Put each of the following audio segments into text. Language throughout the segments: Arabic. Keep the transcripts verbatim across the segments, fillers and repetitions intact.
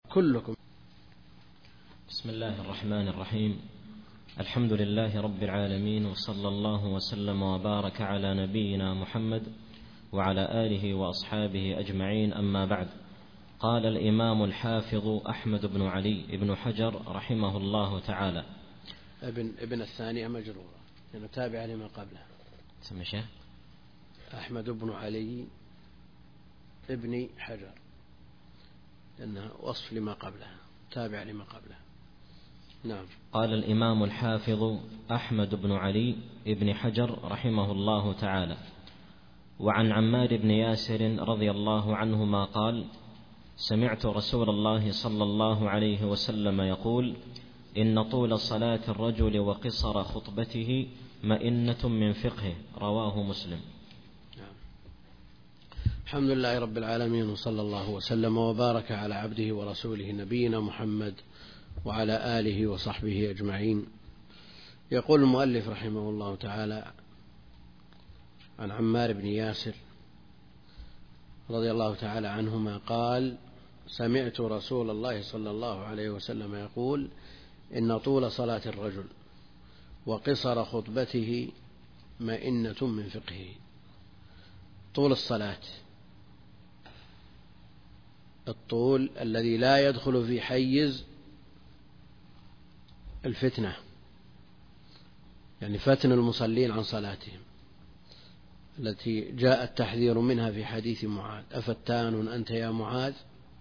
كلكم. بسم الله الرحمن الرحيم. الحمد لله رب العالمين، وصلى الله وسلم وبارك على نبينا محمد وعلى آله وأصحابه أجمعين، أما بعد. قال الإمام الحافظ أحمد بن علي بن حجر رحمه الله تعالى: ابن ابن الثانية مجرورة لأنه تابع لما قبله. سمي شيخ أحمد بن علي ابن حجر لأنها وصف لما قبلها، تابع لما قبلها. نعم. قال الإمام الحافظ أحمد بن علي بن حجر رحمه الله تعالى: وعن عمار بن ياسر رضي الله عنهما قال: سمعت رسول الله صلى الله عليه وسلم يقول: إن طول صلاة الرجل وقصر خطبته مئنة من فقهه. رواه مسلم. نعم. الحمد لله رب العالمين، وصلى الله وسلم وبارك على عبده ورسوله نبينا محمد وعلى آله وصحبه أجمعين. يقول المؤلف رحمه الله تعالى عن عمار بن ياسر رضي الله تعالى عنهما قال: سمعت رسول الله صلى الله عليه وسلم يقول: إن طول صلاة الرجل وقصر خطبته مئنة من فقهه. طول الصلاة، الطول الذي لا يدخل في حيز الفتنة، يعني فتن المصلين عن صلاتهم التي جاء التحذير منها في حديث معاذ: أفتان أنت يا معاذ.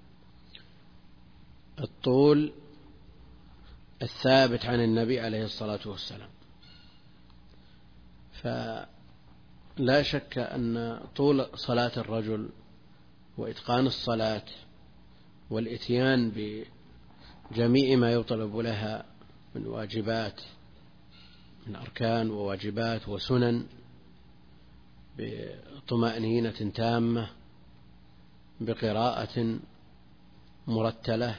الطول الثابت عن النبي عليه الصلاة والسلام. فلا شك أن طول صلاة الرجل وإتقان الصلاة والإتيان بجميع ما يطلب لها من واجبات، من أركان وواجبات وسنن، بطمأنينة تامة، بقراءة مرتلة،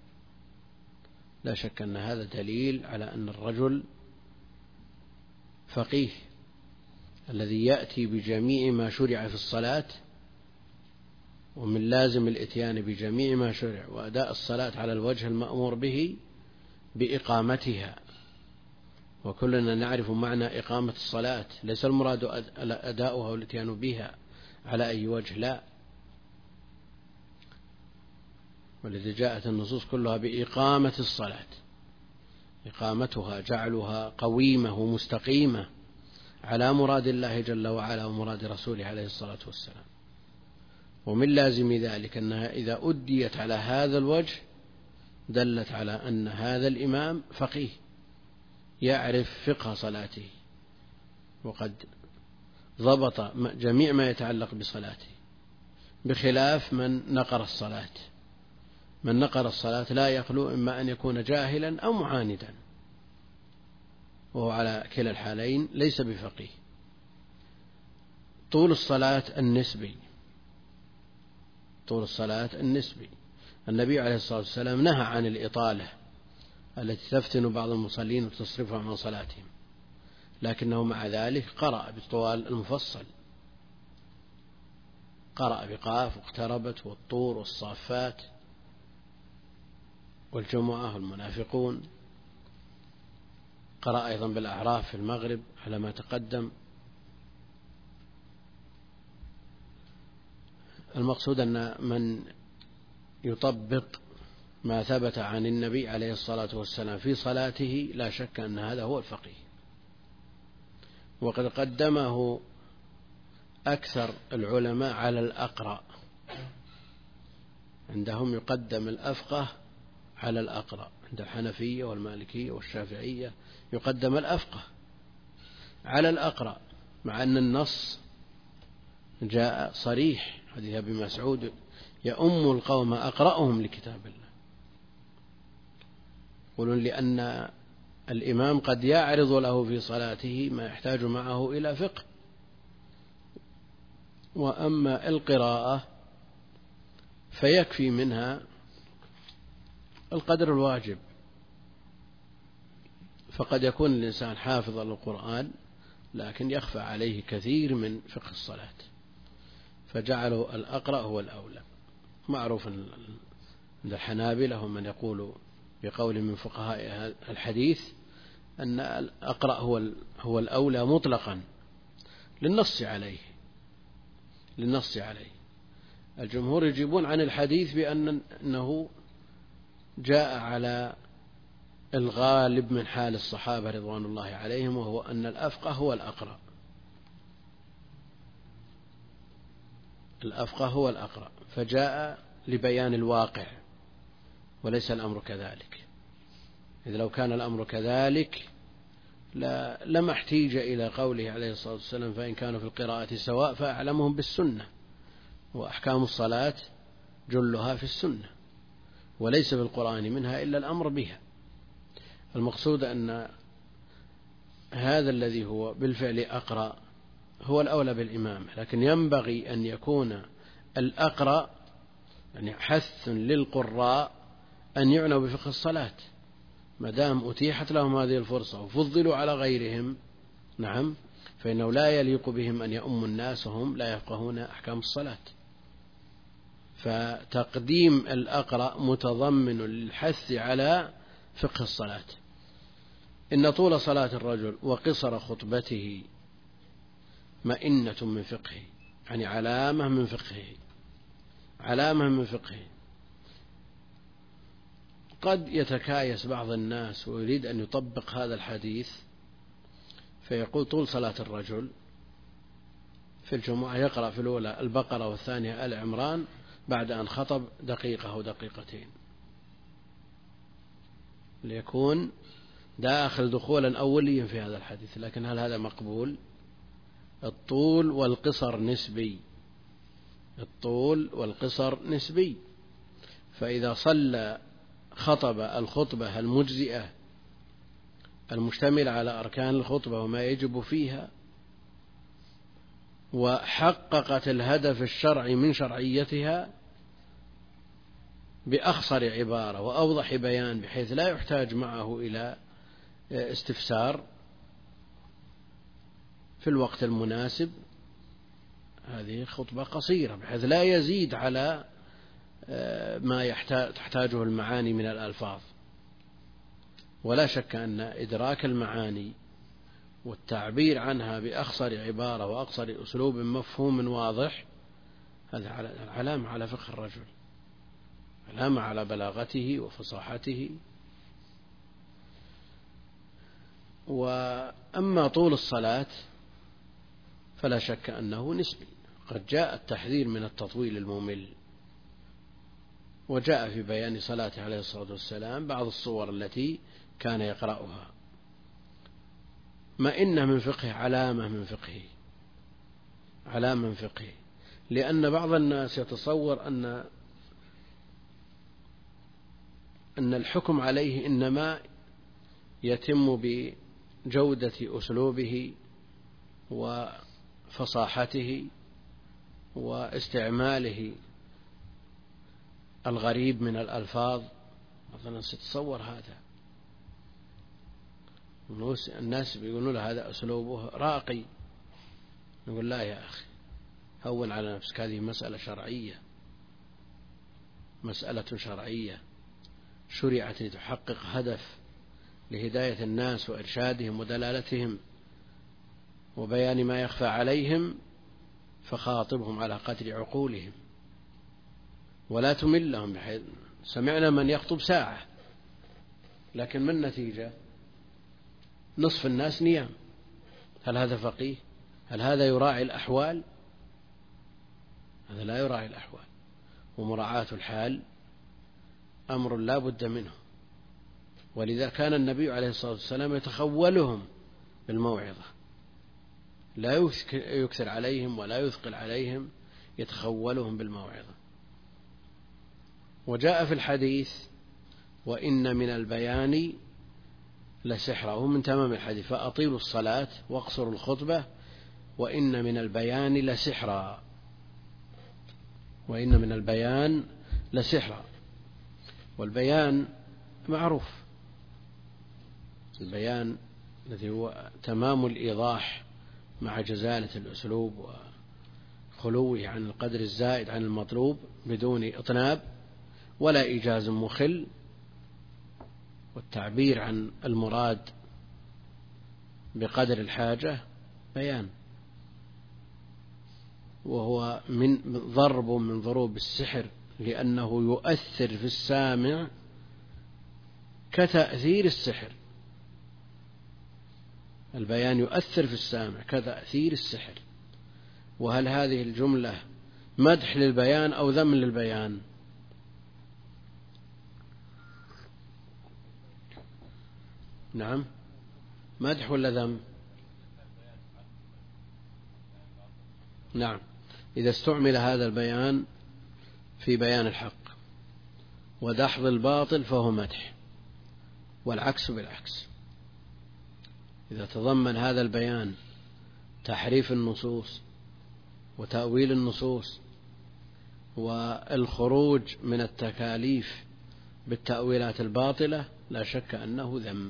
لا شك أن هذا دليل على أن الرجل فقيه الذي يأتي بجميع ما شرع في الصلاة، ومن لازم الإتيان بجميع ما شرع وأداء الصلاة على الوجه المأمور به بإقامتها. وكلنا نعرف معنى إقامة الصلاة، ليس المراد أداؤها والإتيان بها على أي وجه، لا، والذي جاءت النصوص كلها بإقامة الصلاة، إقامتها جعلها قويمة ومستقيمة على مراد الله جل وعلا ومراد رسوله عليه الصلاة والسلام. ومن لازم ذلك أنها إذا أديت على هذا الوجه دلت على أن هذا الإمام فقيه يعرف فقه صلاته، وقد ضبط جميع ما يتعلق بصلاته، بخلاف من نقر الصلاة. من نقر الصلاة لا يخلو إما أن يكون جاهلا أو معاندا، وهو على كلا الحالين ليس بفقيه. طول الصلاة النسبي، طول الصلاة النسبي النبي عليه الصلاة والسلام نهى عن الإطالة التي تفتن بعض المصلين وتصرفهم عن صلاتهم، لكنه مع ذلك قرأ بالطوال المفصل، قرأ بقاف واقتربت والطور والصافات والجمعة والمنافقون، قرأ أيضا بالأعراف في المغرب على ما تقدم. المقصود أن من يطبق ما ثبت عن النبي عليه الصلاة والسلام في صلاته لا شك أن هذا هو الفقيه. وقد قدمه أكثر العلماء على الأقرأ، عندهم يقدم الأفقه على الأقرأ، عند الحنفية والمالكية والشافعية يقدم الأفقه على الأقرأ، مع أن النص جاء صريح، حديث أبي مسعود: يؤم القوم أقرأهم لكتاب الله. يقولون لأن الإمام قد يعرض له في صلاته ما يحتاج معه إلى فقه، وأما القراءة فيكفي منها القدر الواجب. فقد يكون الإنسان حافظا للقرآن لكن يخفى عليه كثير من فقه الصلاة، فجعلوا الأقرأ هو الأولى. معروف عند الحنابلة ومن يقول بقول من فقهاء الحديث أن الأقرأ هو هو الأولى مطلقا للنص عليه للنص عليه. الجمهور يجيبون عن الحديث بأن أنه جاء على الغالب من حال الصحابة رضوان الله عليهم، وهو أن الأفقه هو الأقرأ الأفقه هو الأقرأ فجاء لبيان الواقع وليس الأمر كذلك. إذا لو كان الأمر كذلك لما احتيج إلى قوله عليه الصلاة والسلام فإن كانوا في القراءة سواء فأعلمهم بالسنة، وأحكام الصلاة جلها في السنة وليس في القرآن منها إلا الأمر بها. المقصود أن هذا الذي هو بالفعل أقرأ هو الأولى بالإمامة، لكن ينبغي أن يكون الأقرأ يعني حث للقراء أن يعنوا بفقه الصلاة ما دام أتيحت لهم هذه الفرصة وفضلوا على غيرهم، نعم، فإنه لا يليق بهم أن يؤموا الناس وهم لا يفقهون أحكام الصلاة. فتقديم الأقرأ متضمن للحث على فقه الصلاة. إن طول صلاة الرجل وقصر خطبته مئنة من فقهه، يعني علامة من فقهه علامة من فقهه. قد يتكايس بعض الناس ويريد أن يطبق هذا الحديث فيقول طول صلاة الرجل في الجمعة يقرأ في الأولى البقرة والثانية آل عمران بعد أن خطب دقيقة أو دقيقتين، ليكون داخل دخولا أوليا في هذا الحديث. لكن هل هذا مقبول؟ الطول والقصر نسبي الطول والقصر نسبي فإذا صلى خطب الخطبة المجزئة المشتملة على أركان الخطبة وما يجب فيها وحققت الهدف الشرعي من شرعيتها بأخصر عبارة وأوضح بيان بحيث لا يحتاج معه إلى استفسار في الوقت المناسب، هذه خطبة قصيرة بحيث لا يزيد على ما تحتاجه المعاني من الألفاظ. ولا شك أن إدراك المعاني والتعبير عنها بأخصر عبارة وأقصر أسلوب مفهوم واضح هذا علامة على فقه الرجل، علامة على بلاغته وفصاحته. وأما طول الصلاة فلا شك أنه نسبي، قد جاء التحذير من التطويل الممل، وجاء في بيان صلاته عليه الصلاة والسلام بعض الصور التي كان يقرأها. ما إن من فقه علامة من فقهه علامة من فقهه لأن بعض الناس يتصور أن أن الحكم عليه إنما يتم بجودة أسلوبه وفصاحته واستعماله الغريب من الألفاظ. مثلا تتصور هذا الناس بيقولون له هذا أسلوبه راقي، نقول لا يا أخي هون على نفسك، هذه مسألة شرعية مسألة شرعية شرعت لتحقق هدف لهداية الناس وإرشادهم ودلالتهم وبيان ما يخفى عليهم، فخاطبهم على قدر عقولهم ولا تملهم. بحيث سمعنا من يخطب ساعة لكن من النتيجة نصف الناس نيام، هل هذا فقيه؟ هل هذا يراعي الأحوال؟ هذا لا يراعي الأحوال، ومراعاة الحال أمر لا بد منه. ولذا كان النبي عليه الصلاة والسلام يتخولهم بالموعظة، لا يكثر عليهم ولا يثقل عليهم، يتخولهم بالموعظة. وجاء في الحديث وإن من البيان لسحرا، وهو من تمام الحديث فأطيلوا الصلاة واقصروا الخطبة وإن من البيان لسحرا وإن من البيان لسحرا. والبيان معروف، البيان الذي هو تمام الإيضاح مع جزالة الأسلوب وخلوه عن القدر الزائد عن المطلوب بدون إطناب، ولا إيجاز مخل، والتعبير عن المراد بقدر الحاجة بيان، وهو من ضرب من ضروب السحر، لأنه يؤثر في السامع كتأثير السحر. البيان يؤثر في السامع كتأثير السحر. وهل هذه الجملة مدح للبيان أو ذم للبيان؟ نعم، مدح ولا ذم؟ نعم، إذا استعمل هذا البيان في بيان الحق ودحض الباطل فهو مدح، والعكس بالعكس. إذا تضمن هذا البيان تحريف النصوص وتأويل النصوص والخروج من التكاليف بالتأويلات الباطلة لا شك أنه ذم،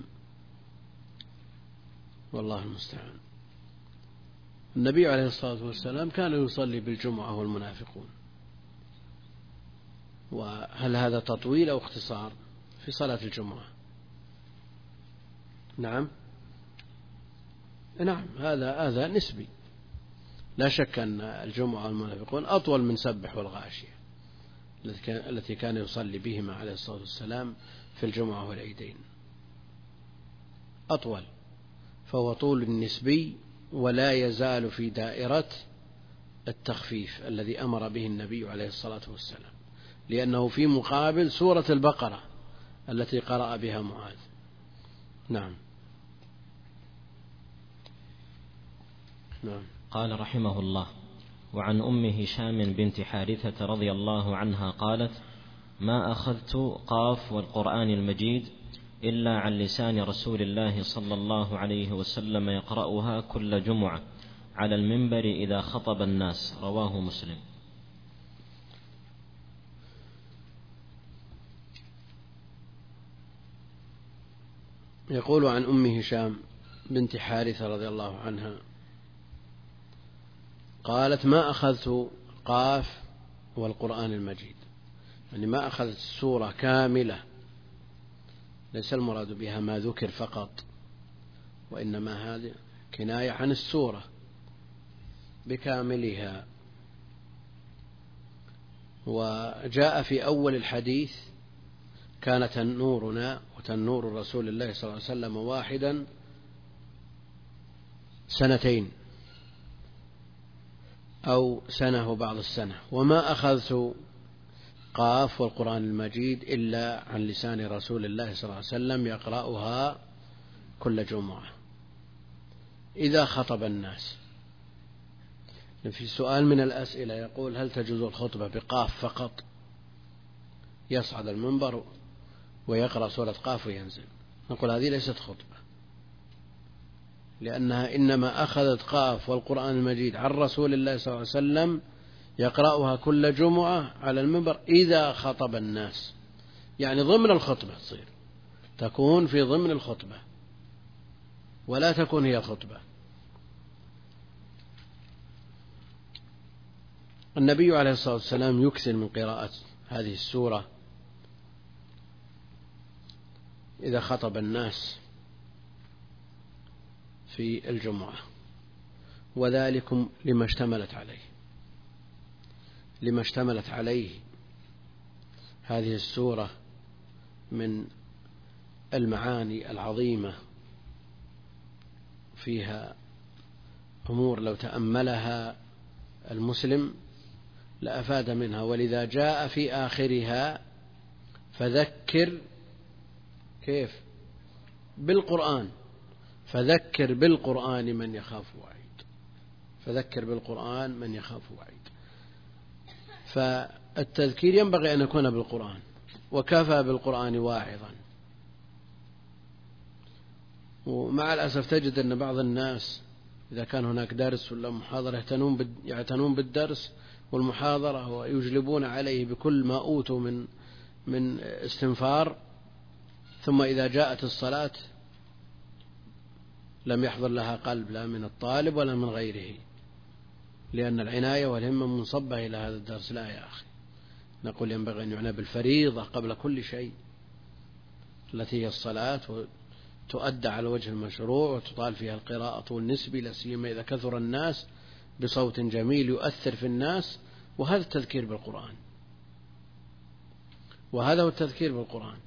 والله المستعان. النبي عليه الصلاة والسلام كان يصلي بالجمعة والمنافقون، وهل هذا تطويل أو اختصار في صلاة الجمعة؟ نعم نعم، هذا هذا نسبي. لا شك أن الجمعة والمنافقون أطول من سبح والغاشية التي كان يصلي بهما عليه الصلاة والسلام في الجمعة والعيدين، أطول، فهو طول نسبي ولا يزال في دائرة التخفيف الذي أمر به النبي عليه الصلاة والسلام، لأنه في مقابل سورة البقرة التي قرأ بها معاذ. نعم. نعم. قال رحمه الله: وعن أم هشام بنت حارثة رضي الله عنها قالت: ما أخذت قاف والقرآن المجيد إلا عن لسان رسول الله صلى الله عليه وسلم يقرأها كل جمعة على المنبر إذا خطب الناس. رواه مسلم. يقول عن أم هشام بنت حارثة رضي الله عنها قالت: ما أخذت قاف والقرآن المجيد، يعني ما أخذت السورة كاملة، ليس المراد بها ما ذكر فقط، وإنما هذه كناية عن السورة بكاملها. وجاء في أول الحديث: كان تنورنا وتنور رسول الله صلى الله عليه وسلم واحدا سنتين أو سنة وبعض السنة، وما أخذت قاف والقرآن المجيد إلا عن لسان رسول الله صلى الله عليه وسلم يقرأها كل جمعة إذا خطب الناس. في سؤال من الأسئلة يقول: هل تجوز الخطبة بقاف فقط، يصعد المنبر ويقرأ سورة قاف وينزل؟ نقول هذه ليست خطبة، لأنها إنما أخذت قاف والقرآن المجيد عن رسول الله صلى الله عليه وسلم يقرأها كل جمعة على المنبر إذا خطب الناس، يعني ضمن الخطبة، تصير تكون في ضمن الخطبة ولا تكون هي الخطبة. النبي عليه الصلاة والسلام يكثر من قراءة هذه السورة إذا خطب الناس في الجمعة، وذلكم لما اشتملت عليه لما اشتملت عليه هذه السورة من المعاني العظيمة، فيها أمور لو تأملها المسلم لأفاد منها. ولذا جاء في آخرها: فذكر كيف بالقرآن فذكر بالقرآن من يخاف وعيد فذكر بالقرآن من يخاف وعيد. فالتذكير ينبغي أن يكون بالقرآن، وكفى بالقرآن واعظا. ومع الأسف تجد أن بعض الناس إذا كان هناك درس ولا محاضرة يعتنون بالدرس والمحاضرة ويجلبون عليه بكل ما أوتوا من من استنفار، ثم إذا جاءت الصلاة لم يحضر لها قلب، لا من الطالب ولا من غيره، لأن العناية والهمة منصبة إلى هذا الدرس. لا يا أخي، نقول ينبغي أن يعنى بالفريضة قبل كل شيء، التي هي الصلاة، وتؤدى على وجه المشروع وتطال فيها القراءة النسبي، لا سيما إذا كثر الناس، بصوت جميل يؤثر في الناس. وهذا التذكير بالقرآن، وهذا هو التذكير بالقرآن.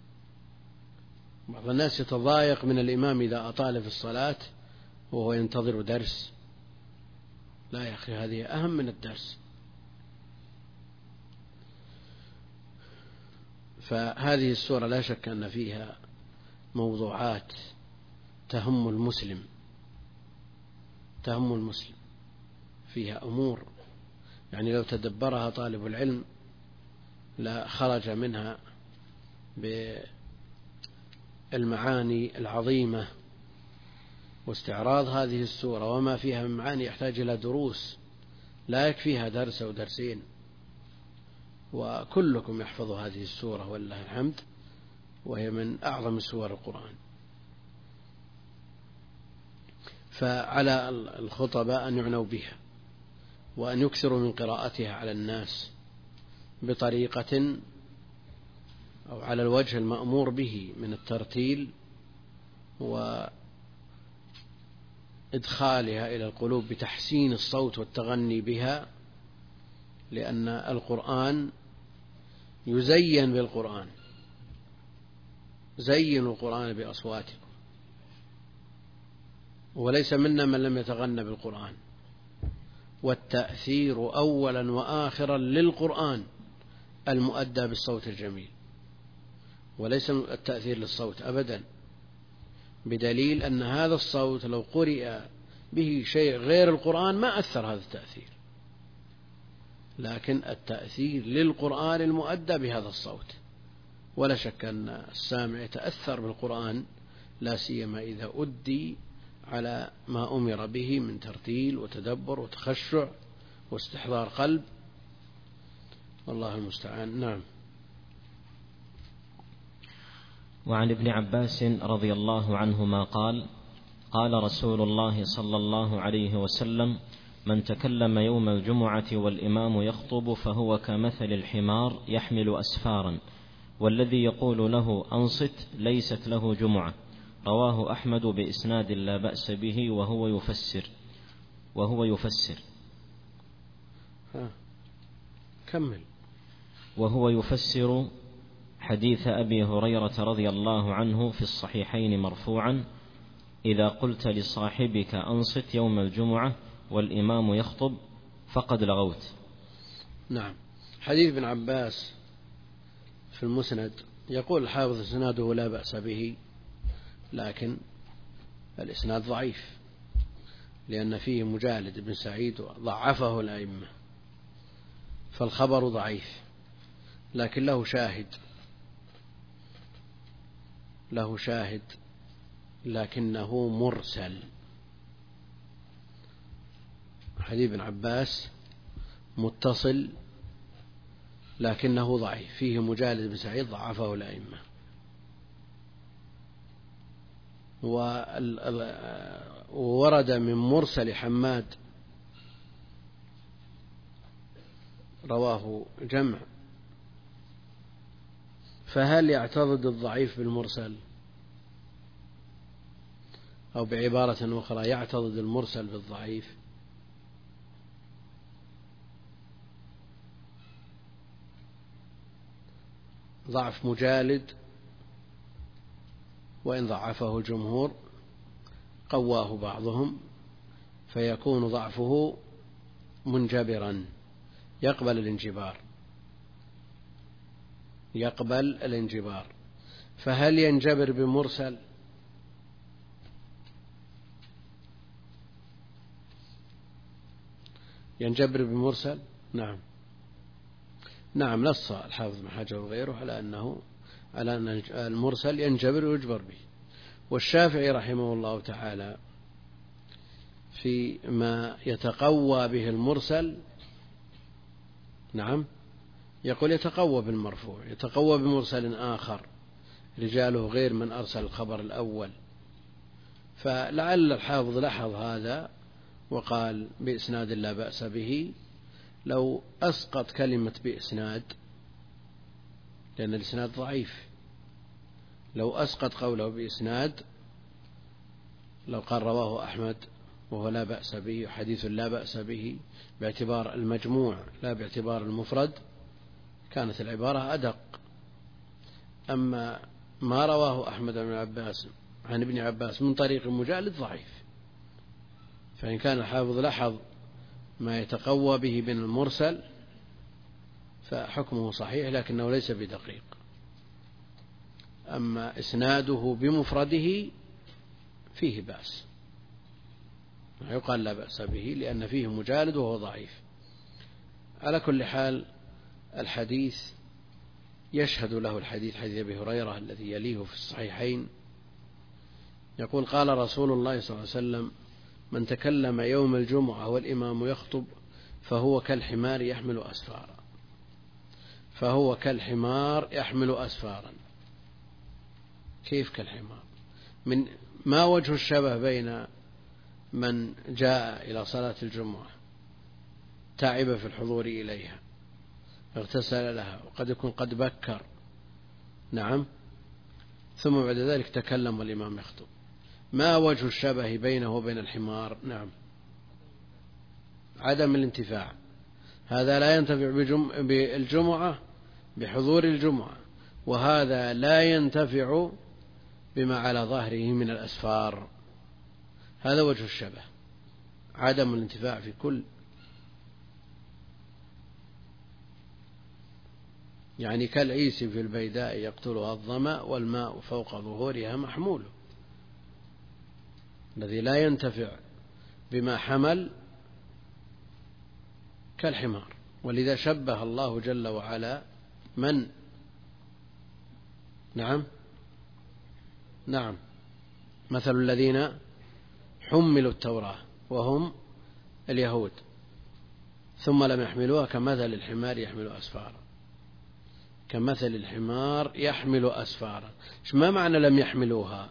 بعض الناس يتضايق من الإمام إذا أطال في الصلاة وهو ينتظر درس. لا يا أخي، هذه أهم من الدرس. فهذه السورة لا شك أن فيها موضوعات تهم المسلم، تهم المسلم، فيها أمور يعني لو تدبرها طالب العلم لا خرج منها بالمعاني العظيمة. واستعراض هذه السورة وما فيها من معاني يحتاج إلى دروس، لا يكفيها درس أو درسين. وكلكم يحفظ هذه السورة ولله الحمد، وهي من أعظم سور القرآن. فعلى الخطباء أن يعنوا بها، وأن يكثروا من قراءتها على الناس بطريقة أو على الوجه المأمور به من الترتيل وإدخالها إلى القلوب بتحسين الصوت والتغني بها، لأن القرآن يزين بالقرآن. زينوا القرآن بأصواتكم، وليس منا من لم يتغنى بالقرآن. والتأثير أولا وآخرا للقرآن المؤدى بالصوت الجميل، وليس التأثير للصوت أبدا، بدليل أن هذا الصوت لو قرئ به شيء غير القرآن ما أثر هذا التأثير، لكن التأثير للقرآن المؤدى بهذا الصوت. ولا شك أن السامع يتأثر بالقرآن، لا سيما إذا أدي على ما أمر به من ترتيل وتدبر وتخشع واستحضار قلب، والله المستعان. نعم. وعن ابن عباس رضي الله عنهما قال: قال رسول الله صلى الله عليه وسلم: من تكلم يوم الجمعة والإمام يخطب فهو كمثل الحمار يحمل أسفارا، والذي يقول له أنصت ليست له جمعة. رواه أحمد بإسناد لا بأس به، وهو يفسر وهو يفسر ها. كمل. وهو يفسر حديث أبي هريرة رضي الله عنه في الصحيحين مرفوعا: إذا قلت لصاحبك أنصت يوم الجمعة والإمام يخطب فقد لغوت. نعم. حديث ابن عباس في المسند يقول الحافظ إسناده لا بأس به، لكن الإسناد ضعيف لأن فيه مجالد بن سعيد ضعفه الأئمة، فالخبر ضعيف، لكن له شاهد له شاهد لكنه مرسل. حديث ابن عباس متصل لكنه ضعيف، فيه مجالد بن سعيد ضعفه الأئمة. وورد من مرسل حماد رواه جمع، فهل يعتضد الضعيف بالمرسل؟ أو بعبارة أخرى يعتضد المرسل بالضعيف؟ ضعف مجالد وإن ضعفه الجمهور قواه بعضهم، فيكون ضعفه منجبرا، يقبل الانجبار يقبل الانجبار فهل ينجبر بمرسل؟ ينجبر بمرسل؟ نعم نعم نص الحافظ بن حجر وغيره على أنه على أن المرسل ينجبر ويجبر به. والشافعي رحمه الله تعالى فيما يتقوى به المرسل نعم يقول يتقوى بالمرفوع، يتقوى بمرسل آخر رجاله غير من أرسل الخبر الأول. فلعل الحافظ لاحظ هذا وقال بإسناد لا بأس به. لو أسقط كلمة بإسناد لأن الإسناد ضعيف. لو أسقط قوله بإسناد لو قال رواه أحمد وهو لا بأس به حديث لا بأس به باعتبار المجموع لا باعتبار المفرد كانت العبارة أدق. أما ما رواه أحمد بن عباس عن ابن عباس من طريق مجالد ضعيف، فإن كان الحافظ لاحظ ما يتقوى به من المرسل فحكمه صحيح لكنه ليس بدقيق. أما إسناده بمفرده فيه بأس، يقال لا بأس به لأن فيه مجالد وهو ضعيف. على كل حال الحديث يشهد له الحديث حديث أبي هريرة الذي يليه في الصحيحين يقول قال رسول الله صلى الله عليه وسلم من تكلم يوم الجمعة والإمام يخطب فهو كالحمار يحمل أسفارا فهو كالحمار يحمل أسفارا. كيف كالحمار؟ من ما وجه الشبه بين من جاء إلى صلاة الجمعة تعب في الحضور إليها اغتسل لها وقد يكون قد بكر نعم ثم بعد ذلك تكلم والإمام يخطب، ما وجه الشبه بينه وبين الحمار؟ نعم عدم الانتفاع. هذا لا ينتفع بالجمعة بحضور الجمعة وهذا لا ينتفع بما على ظهره من الأسفار. هذا وجه الشبه، عدم الانتفاع في كل، يعني كالعيس في البيداء يقتلها الظمأ والماء فوق ظهورها محمول. الذي لا ينتفع بما حمل كالحمار. ولذا شبه الله جل وعلا من نعم نعم مثل الذين حملوا التوراة وهم اليهود ثم لم يحملوها كمثل الحمار يحمل أسفارا كمثل الحمار يحمل أسفارا. ما معنى لم يحملوها؟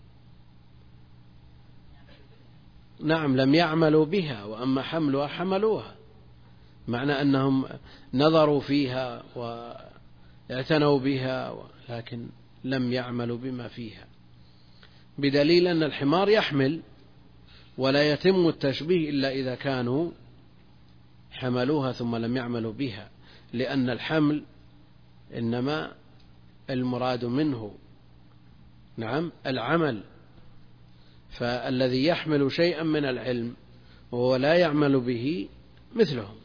نعم لم يعملوا بها، وأما حملها حملوها، معنى أنهم نظروا فيها واعتنوا بها لكن لم يعملوا بما فيها، بدليل أن الحمار يحمل ولا يتم التشبيه إلا إذا كانوا حملوها ثم لم يعملوا بها، لأن الحمل إنما المراد منه نعم العمل. فالذي يحمل شيئا من العلم وهو لا يعمل به مثلهم،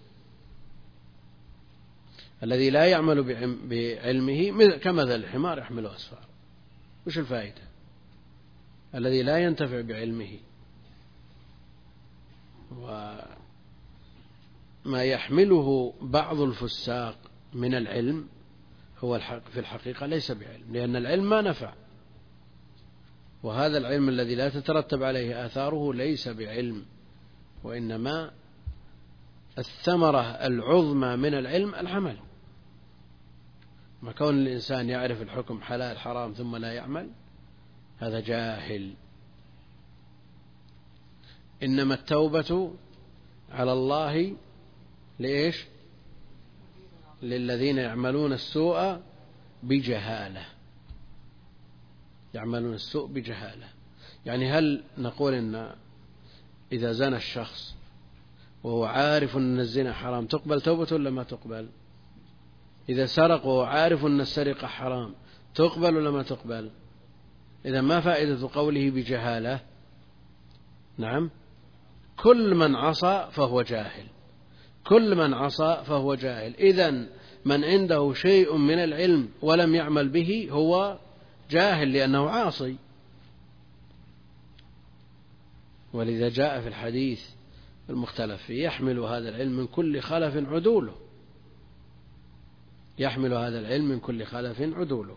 الذي لا يعمل بعلمه كمثل الحمار يحمل أسفار. وش الفائدة؟ الذي لا ينتفع بعلمه وما يحمله بعض الفساق من العلم هو الحق في الحقيقة ليس بعلم، لأن العلم ما نفع، وهذا العلم الذي لا تترتب عليه آثاره ليس بعلم، وإنما الثمرة العظمى من العلم العمل. ما كون الإنسان يعرف الحكم حلال حرام ثم لا يعمل هذا جاهل. إنما التوبة على الله لإيش؟ للذين يعملون السوء بجهالة، يعملون السوء بجهالة. يعني هل نقول إن إذا زنى الشخص وهو عارف أن الزنا حرام تقبل توبته ولا ما تقبل؟ إذا سرق وهو عارف أن السرقة حرام تقبل ولا ما تقبل؟ إذا ما فائدة قوله بجهالة؟ نعم كل من عصى فهو جاهل، كل من عصى فهو جاهل. إذن من عنده شيء من العلم ولم يعمل به هو جاهل لأنه عاصي. ولذا جاء في الحديث المختلف فيه يحمل هذا العلم من كل خلف عدوله، يحمل هذا العلم من كل خلف عدوله.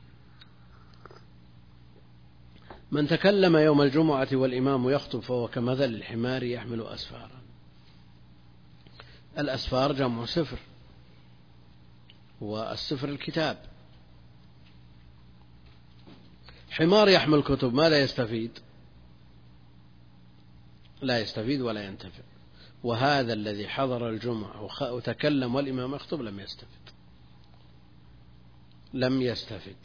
من تكلم يوم الجمعة والإمام يخطب فهو كمثل الحمار يحمل أسفارا. الأسفار جمع سفر، والسفر الكتاب. حمار يحمل كتب ماذا يستفيد؟ لا يستفيد ولا ينتفع. وهذا الذي حضر الجمعة وتكلم والإمام يخطب لم يستفد. لم يستفد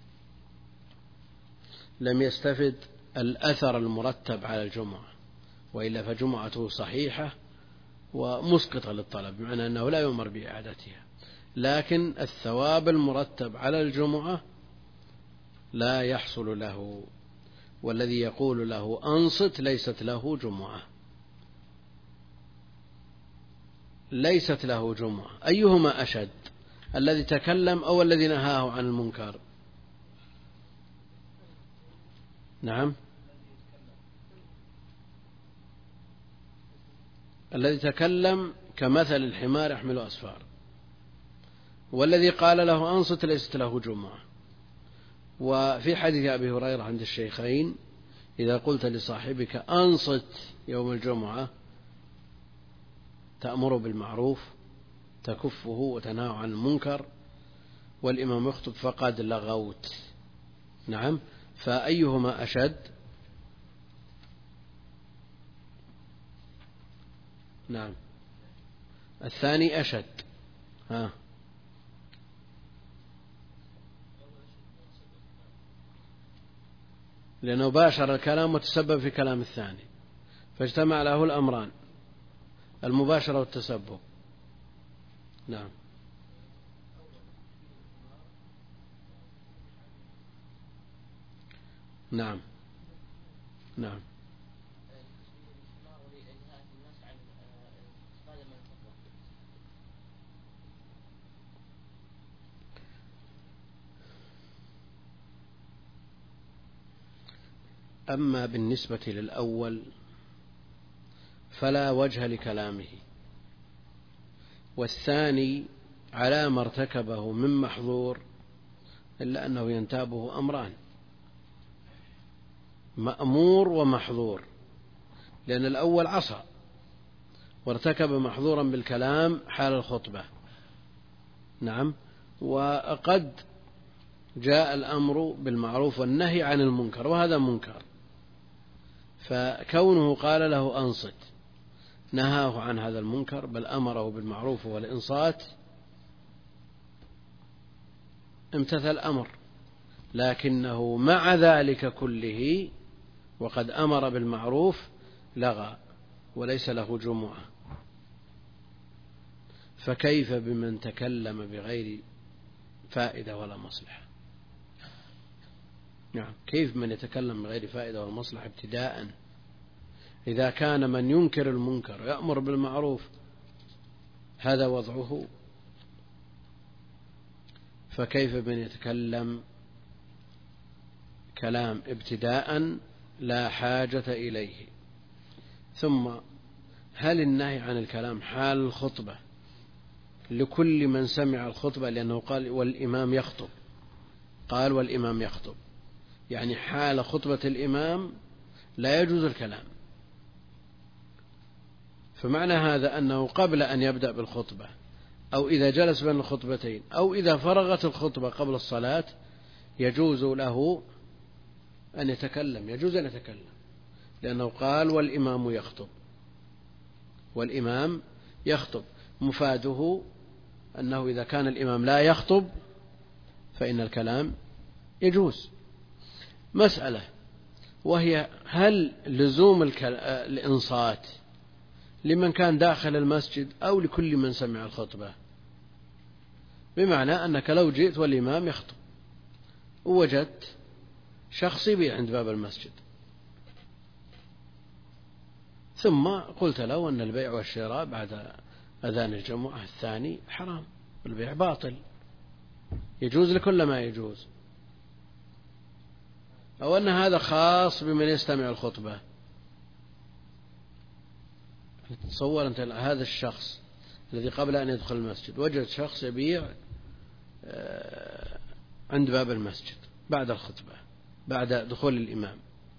لم يستفد الأثر المرتب على الجمعة، وإلا فجمعته صحيحة ومسقطة للطلب، بمعنى أنه لا يؤمر بإعادتها، لكن الثواب المرتب على الجمعة لا يحصل له، والذي يقول له أنصت ليست له جمعة، ليست له جمعة. أيهما أشد، الذي تكلم أو الذي نهاه عن المنكر؟ نعم، الذي تكلم كمثل الحمار يحمل أسفار، والذي قال له أنصت ليست له جمعة. وفي حديث أبي هريرة عند الشيخين: إذا قلت لصاحبك أنصت يوم الجمعة تأمر بالمعروف تكفه وتنهى عن المنكر والإمام يخطب فقد لغوت. نعم، فأيهما أشد؟ نعم، الثاني أشد. ها، لأنه باشر الكلام وتسبب في كلام الثاني، فاجتمع له الأمران، المباشرة والتسبب. نعم، نعم، نعم. أما بالنسبة للأول فلا وجه لكلامه، والثاني على ما ارتكبه من محظور، إلا أنه ينتابه أمران: مأمور ومحظور، لأن الأول عصى وارتكب محظورا بالكلام حال الخطبة. نعم، وقد جاء الأمر بالمعروف والنهي عن المنكر، وهذا منكر، فكونه قال له أنصت نهاه عن هذا المنكر، بل أمره بالمعروف والإنصات، امتثل الأمر، لكنه مع ذلك كله وقد أمر بالمعروف لغى وليس له جمعة. فكيف بمن تكلم بغير فائدة ولا مصلحة؟ نعم، كيف من يتكلم بغير فائدة ولا مصلحة ابتداء؟ إذا كان من ينكر المنكر ويأمر بالمعروف هذا وضعه، فكيف من يتكلم كلام ابتداء لا حاجة إليه؟ ثم هل النهي عن الكلام حال الخطبة لكل من سمع الخطبة؟ لأنه قال والإمام يخطب، قال والإمام يخطب، يعني حال خطبة الإمام لا يجوز الكلام. فمعنى هذا أنه قبل أن يبدأ بالخطبة أو إذا جلس بين الخطبتين أو إذا فرغت الخطبة قبل الصلاة يجوز له أن يتكلم، يجوز أن يتكلم، لأنه قال والإمام يخطب، والإمام يخطب مفاده أنه إذا كان الإمام لا يخطب فإن الكلام يجوز. مسألة وهي: هل لزوم الإنصات لمن كان داخل المسجد أو لكل من سمع الخطبة؟ بمعنى أنك لو جئت والإمام يخطب ووجدت شخص يبيع عند باب المسجد، ثم قلت له أن البيع والشراء بعد أذان الجمعة الثاني حرام، البيع باطل، يجوز لكل ما يجوز، أو أن هذا خاص بمن يستمع الخطبة. تصور أنت هذا الشخص الذي قبل أن يدخل المسجد وجد شخص يبيع عند باب المسجد بعد الخطبة بعد دخول الإمام،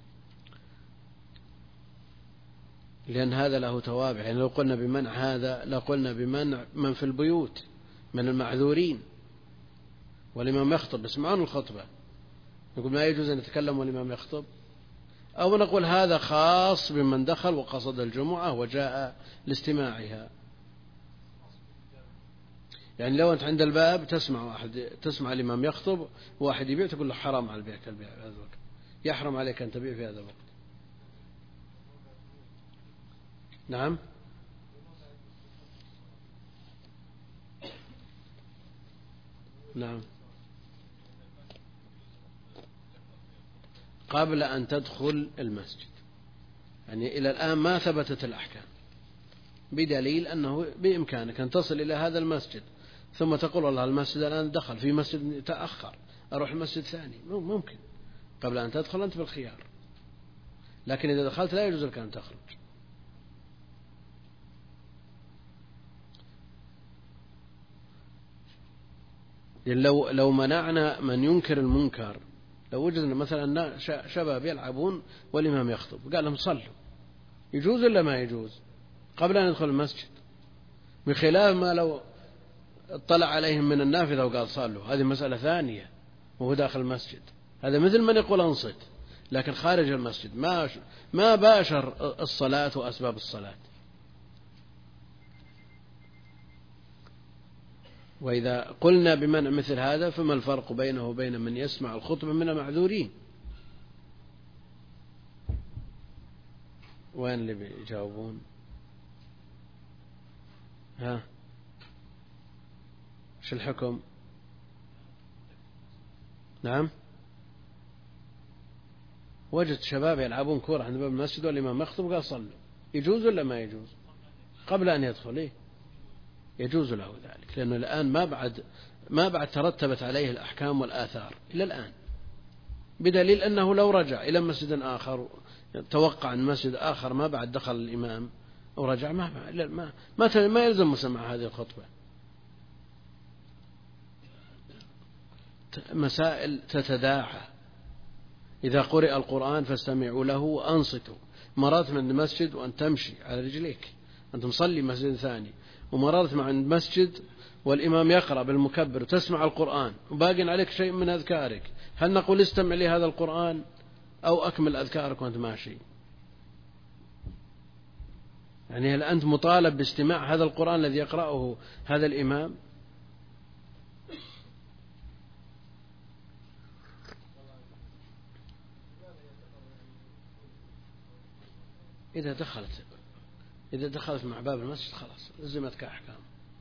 لأن هذا له توابع. يعني لو قلنا بمنع هذا لقلنا بمنع من في البيوت من المعذورين، والإمام يخطب بسمعون الخطبة، نقول ما يجوز أن يتكلم والإمام يخطب، أو نقول هذا خاص بمن دخل وقصد الجمعة وجاء لاستماعها. يعني لو أنت عند الباب تسمع واحد تسمع الإمام يخطب واحد يبيع تقول له حرام على البيع كالبيع في هذا الوقت، يحرم عليك أن تبيع في هذا الوقت. نعم. نعم. قبل أن تدخل المسجد، يعني إلى الآن ما ثبتت الأحكام، بدليل أنه بإمكانك أن تصل إلى هذا المسجد ثم تقول والله المسجد الآن دخل في مسجد تأخر أروح المسجد ثاني، ممكن قبل أن تدخل أنت بالخيار، لكن إذا دخلت لا يجوز لك أن تخرج. لو لو منعنا من ينكر المنكر، لو وجدنا مثلا شباب يلعبون والإمام يخطب قال لهم صلوا، يجوز ولا ما يجوز قبل أن يدخل المسجد؟ بخلاف ما لو اطلع عليهم من النافذة وقال صلوا، هذه مسألة ثانية وهو داخل المسجد، هذا مثل من يقول أنصت، لكن خارج المسجد ما ما باشر الصلاة وأسباب الصلاة. وإذا قلنا بمنع مثل هذا فما الفرق بينه وبين من يسمع الخطبة من المعذورين؟ وين اللي بيجاوبون؟ ها شو الحكم؟ نعم. وجدت شباب يلعبون كورة عند باب المسجد والإمام يخطب قال صلوا، يجوز ولا ما يجوز قبل أن يدخل؟ إيه؟ يجوز له ذلك، لأنه الآن ما بعد ما بعد ترتبت عليه الأحكام والآثار إلى الآن، بدليل أنه لو رجع إلى مسجد آخر توقع أن مسجد آخر ما بعد دخل الإمام ورجع ما ما ما, ما يلزم مسمع هذه الخطبة. مسائل تتداعى، إذا قرئ القرآن فاستمعوا له وأنصتوا، مرات من المسجد وأن تمشي على رجليك أنت مصلي مسجد ثاني، ومررت مع المسجد والإمام يقرأ بالمكبر وتسمع القرآن وباقي عليك شيء من أذكارك، هل نقول استمع لي هذا القرآن أو أكمل أذكارك وأنت ماشي؟ يعني هل أنت مطالب باستماع هذا القرآن الذي يقرأه هذا الإمام؟ إذا دخلت إذا دخلت مع باب المسجد خلاص لزمتك أحكام.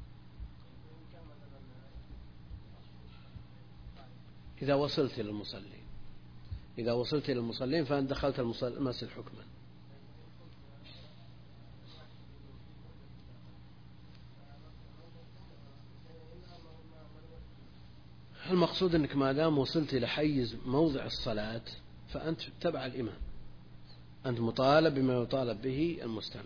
إذا وصلت إلى المصلين إذا وصلت إلى المصلين فأنت دخلت المسجد حكما. المقصود أنك ما دام وصلت إلى حيز موضع الصلاة فأنت تبع الإمام، أنت مطالب بما يطالب به المستمع.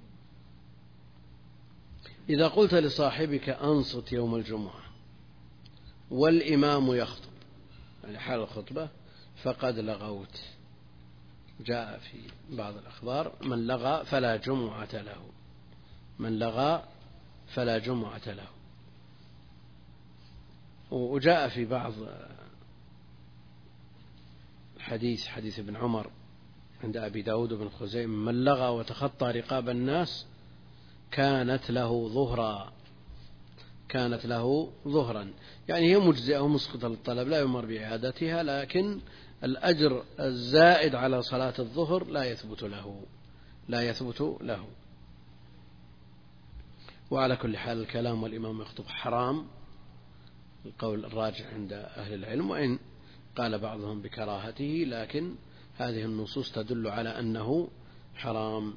إذا قلت لصاحبك أنصت يوم الجمعة والإمام يخطب، يعني حال الخطبة، فقد لغوت. جاء في بعض الأخبار من لغى فلا جمعة له، من لغى فلا جمعة له. وجاء في بعض حديث حديث ابن عمر عند أبي داود بن خزيمة من لغى وتخطى رقاب الناس كانت له ظهرا كانت له ظهرا يعني هي مجزئة ومسقطة للطلب لا يمر بإعادتها، لكن الأجر الزائد على صلاة الظهر لا يثبت له لا يثبت له. وعلى كل حال الكلام والإمام يخطب حرام، القول الراجح عند أهل العلم، وإن قال بعضهم بكراهته، لكن هذه النصوص تدل على أنه حرام.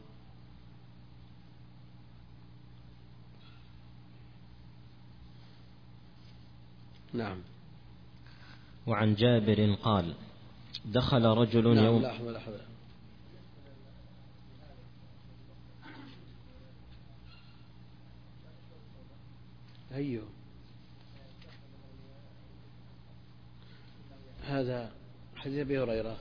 نعم. وعن جابر قال دخل رجل نعم. يوم لحظة لحظة. أيوه هذا حديث أبي هريرة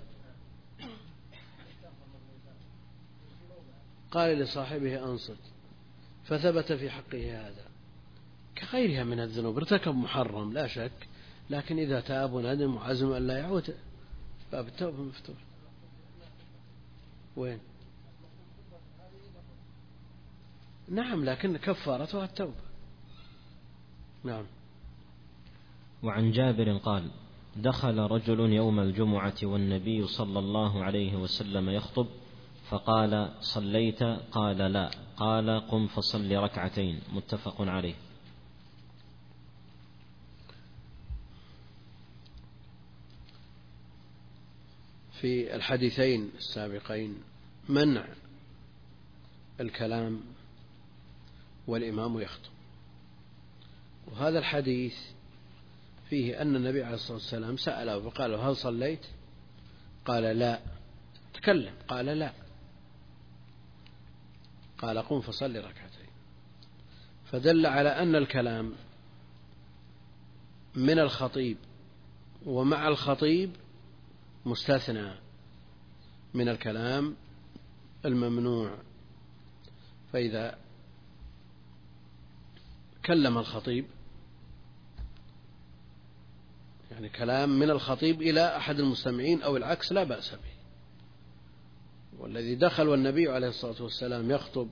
قال لصاحبه أنصت فثبت في حقه هذا كغيرها من الذنوب، ارتكب محرم لا شك، لكن إذا تاب وندم وعزم أن لا يعود باب التوبة مفتوح. وين؟ نعم، لكن كفارتها التوبة. نعم. وعن جابر قال: دخل رجل يوم الجمعة والنبي صلى الله عليه وسلم يخطب فقال: صليت؟ قال: لا. قال: قم فصل ركعتين. متفق عليه. في الحديثين السابقين منع الكلام والإمام يخطب، وهذا الحديث فيه أن النبي عليه الصلاة والسلام سأله فقال له: هل صليت؟ قال: لا. تكلم؟ قال: لا. قال: قم فصل ركعتين. فدل على أن الكلام من الخطيب ومع الخطيب مستثنى من الكلام الممنوع. فإذا كلم الخطيب، يعني كلام من الخطيب إلى أحد المستمعين أو العكس، لا بأس به. والذي دخل والنبي عليه الصلاة والسلام يخطب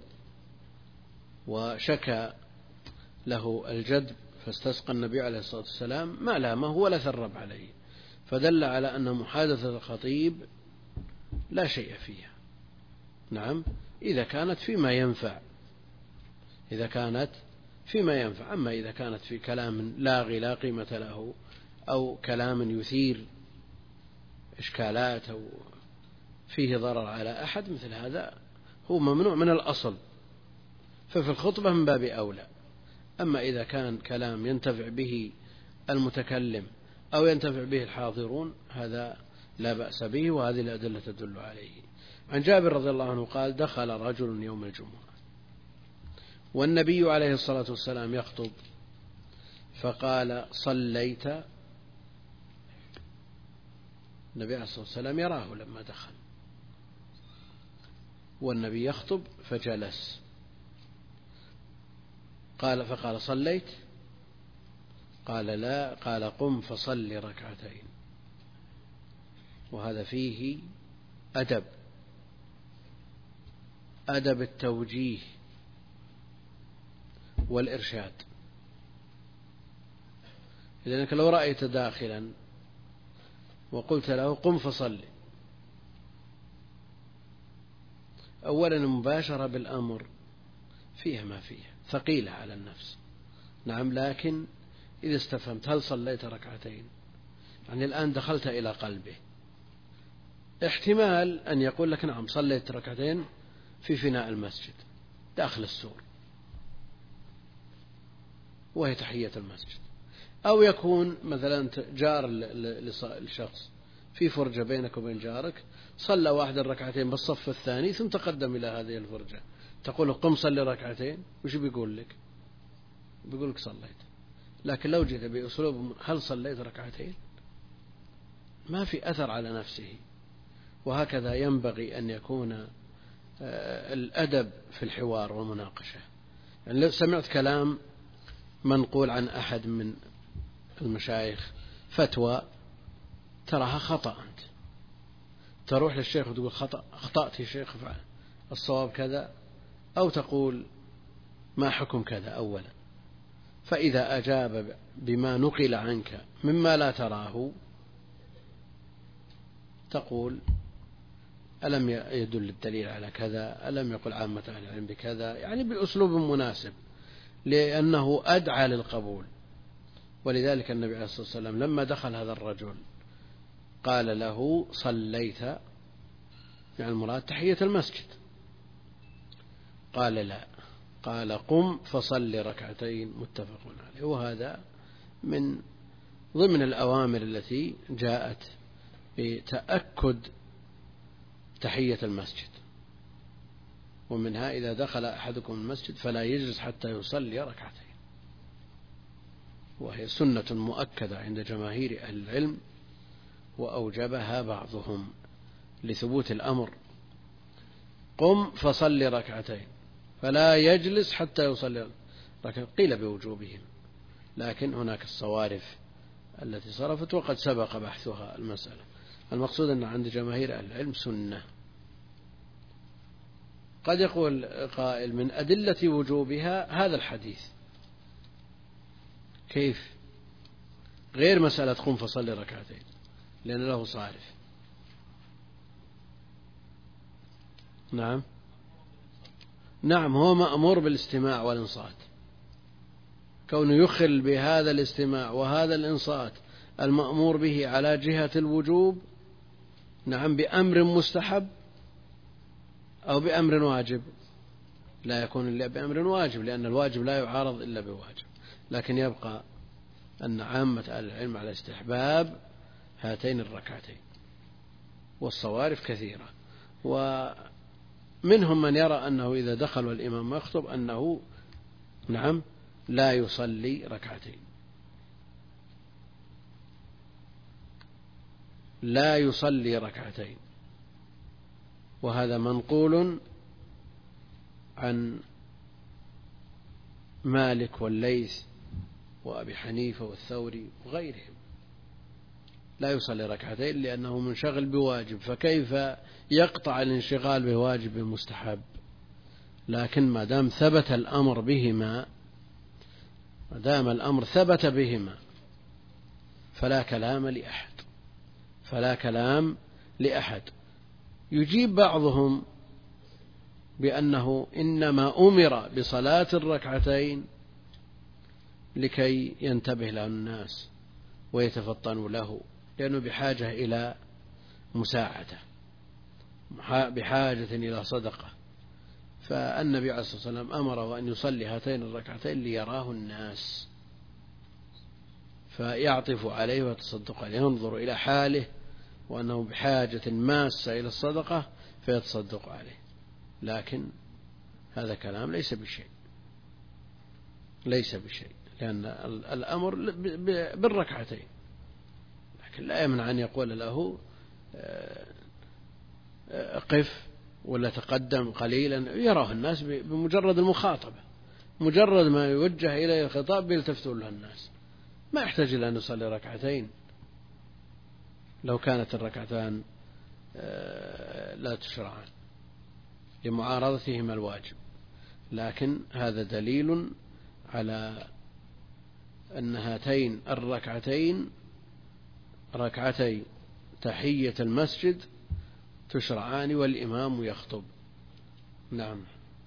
وشكى له الجدب فاستسقى النبي عليه الصلاة والسلام ما لامه ولا ثرب عليه، فدل على أن محادثة الخطيب لا شيء فيها. نعم، إذا كانت فيما ينفع، إذا كانت فيما ينفع. أما إذا كانت في كلام لاغي لا قيمة له أو كلام يثير إشكالات أو فيه ضرر على أحد، مثل هذا هو ممنوع من الأصل، ففي الخطبة من باب أولى. أما إذا كان كلام ينتفع به المتكلم أو ينتفع به الحاضرون، هذا لا بأس به، وهذه الأدلة تدل عليه. عن جابر رضي الله عنه قال: دخل رجل يوم الجمعة والنبي عليه الصلاة والسلام يخطب فقال: صليت؟ النبي عليه الصلاة والسلام يراه لما دخل والنبي يخطب فجلس، قال فقال: صليت؟ قال: لا. قال: قم فصل ركعتين. وهذا فيه أدب أدب التوجيه والإرشاد، لأنك لو رأيت داخلا وقلت له: قم فصل، أولا المباشرة بالأمر فيها ما فيها، ثقيلة على النفس. نعم، لكن إذا استفهمت: هل صليت ركعتين؟ يعني الآن دخلت إلى قلبه، احتمال أن يقول لك: نعم صليت ركعتين في فناء المسجد داخل السور وهي تحية المسجد. أو يكون مثلا جار للشخص في فرجة بينك وبين جارك، صلى واحد الركعتين بالصف الثاني ثم تقدم إلى هذه الفرجة، تقول له: قم صلي ركعتين، وش بيقول لك؟ بيقول لك صليت. لكن لو جئت بأسلوب: هل صليت ركعتين؟ ما في أثر على نفسه. وهكذا ينبغي أن يكون الأدب في الحوار والمناقشة. يعني لو سمعت كلام منقول عن أحد من المشايخ فتوى تراها خطأ، أنت تروح للشيخ وتقول: خطأ، أخطأت يا شيخ، الصواب كذا، أو تقول: ما حكم كذا أولا. فإذا أجاب بما نقل عنك مما لا تراه تقول: ألم يدل الدليل على كذا؟ ألم يقل عامة أهل العلم بكذا؟ يعني بأسلوب مناسب، لأنه أدعى للقبول. ولذلك النبي عليه الصلاة والسلام لما دخل هذا الرجل قال له: صليت؟ يعني المراد تحية المسجد. قال: لا. قال: قم فصل ركعتين. متفق عليه. وهذا من ضمن الأوامر التي جاءت بتأكد تحية المسجد، ومنها: إذا دخل أحدكم المسجد فلا يجلس حتى يصلي ركعتين. وهي سنة مؤكدة عند جماهير أهل العلم، وأوجبها بعضهم لثبوت الأمر: قم فصل ركعتين، فلا يجلس حتى يصلي ركعتين. قيل بوجوبهم، لكن هناك الصوارف التي صرفت وقد سبق بحثها المسألة. المقصود أن عند جماهير أهل العلم سنة. قد يقول قائل: من أدلة وجوبها هذا الحديث، كيف؟ غير مسألة قم فصلي ركعتين، لأن له صارف. نعم نعم هو مأمور بالاستماع والإنصات، كونه يخل بهذا الاستماع وهذا الإنصات المأمور به على جهة الوجوب، نعم، بأمر مستحب أو بأمر واجب. لا يكون إلا بأمر واجب، لأن الواجب لا يعارض إلا بواجب، لكن يبقى أن عامة أهل العلم على استحباب هاتين الركعتين، والصوارف كثيرة. ومنهم من يرى أنه إذا دخل والإمام يخطب أنه نعم لا يصلي ركعتين، لا يصلي ركعتين، وهذا منقول عن مالك والليث وأبي حنيفة والثوري وغيرهم، لا يصلي ركعتين لأنه منشغل بواجب، فكيف يقطع الانشغال بواجب مستحب؟ لكن ما دام ثبت الأمر بهما ما دام الأمر ثبت بهما فلا كلام لأحد، فلا كلام لأحد. يجيب بعضهم بأنه إنما أمر بصلاة الركعتين لكي ينتبه له الناس ويتفطنوا له، لأنه بحاجة إلى مساعدة، بحاجة إلى صدقة، فالنبي عليه الصلاة والسلام أمره أن يصلي هاتين الركعتين ليراه الناس فيعطف عليه ويتصدق عليه، ينظر إلى حاله وأنه بحاجة ماسة إلى الصدقة فيتصدق عليه. لكن هذا كلام ليس بشيء، ليس بشيء، لأن الأمر بالركعتين، لكن لا يمنع أن يقول له قف ولا تقدم قليلا، يراه الناس بمجرد المخاطبة، مجرد ما يوجه إليه الخطاب يلتفتون له الناس، ما يحتاج إلى أن يصلي ركعتين لو كانت الركعتان لا تشرعان لمعارضتهما الواجب. لكن هذا دليل على أن هاتين الركعتين ركعتي تحية المسجد تشرعان والإمام يخطب. نعم.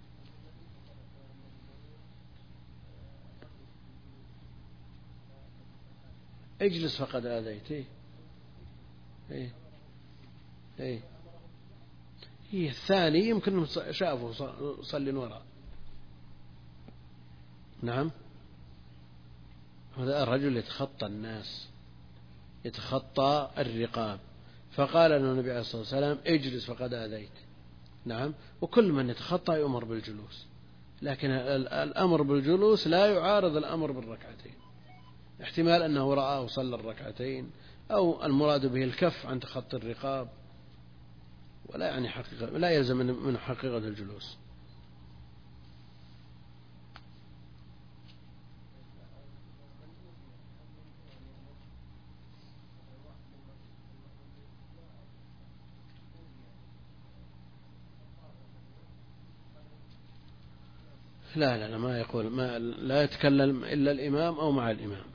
اجلس فقد آذيت. ايه ايه ايه هي الثاني يمكن شافه صلي وراء. نعم. هذا الرجل يتخطى الناس، يتخطى الرقاب، فقال له النبي عليه الصلاة والسلام اجلس فقد آذيت. نعم. وكل من يتخطى يؤمر بالجلوس، لكن الأمر بالجلوس لا يعارض الأمر بالركعتين، احتمال أنه رآه وصلى الركعتين، أو المراد به الكف عن تخطي الرقاب، ولا يعني حقيقة، لا يلزم من حقيقة الجلوس. لا لا لا ما يقول ما لا يتكلم إلا الإمام أو مع الإمام.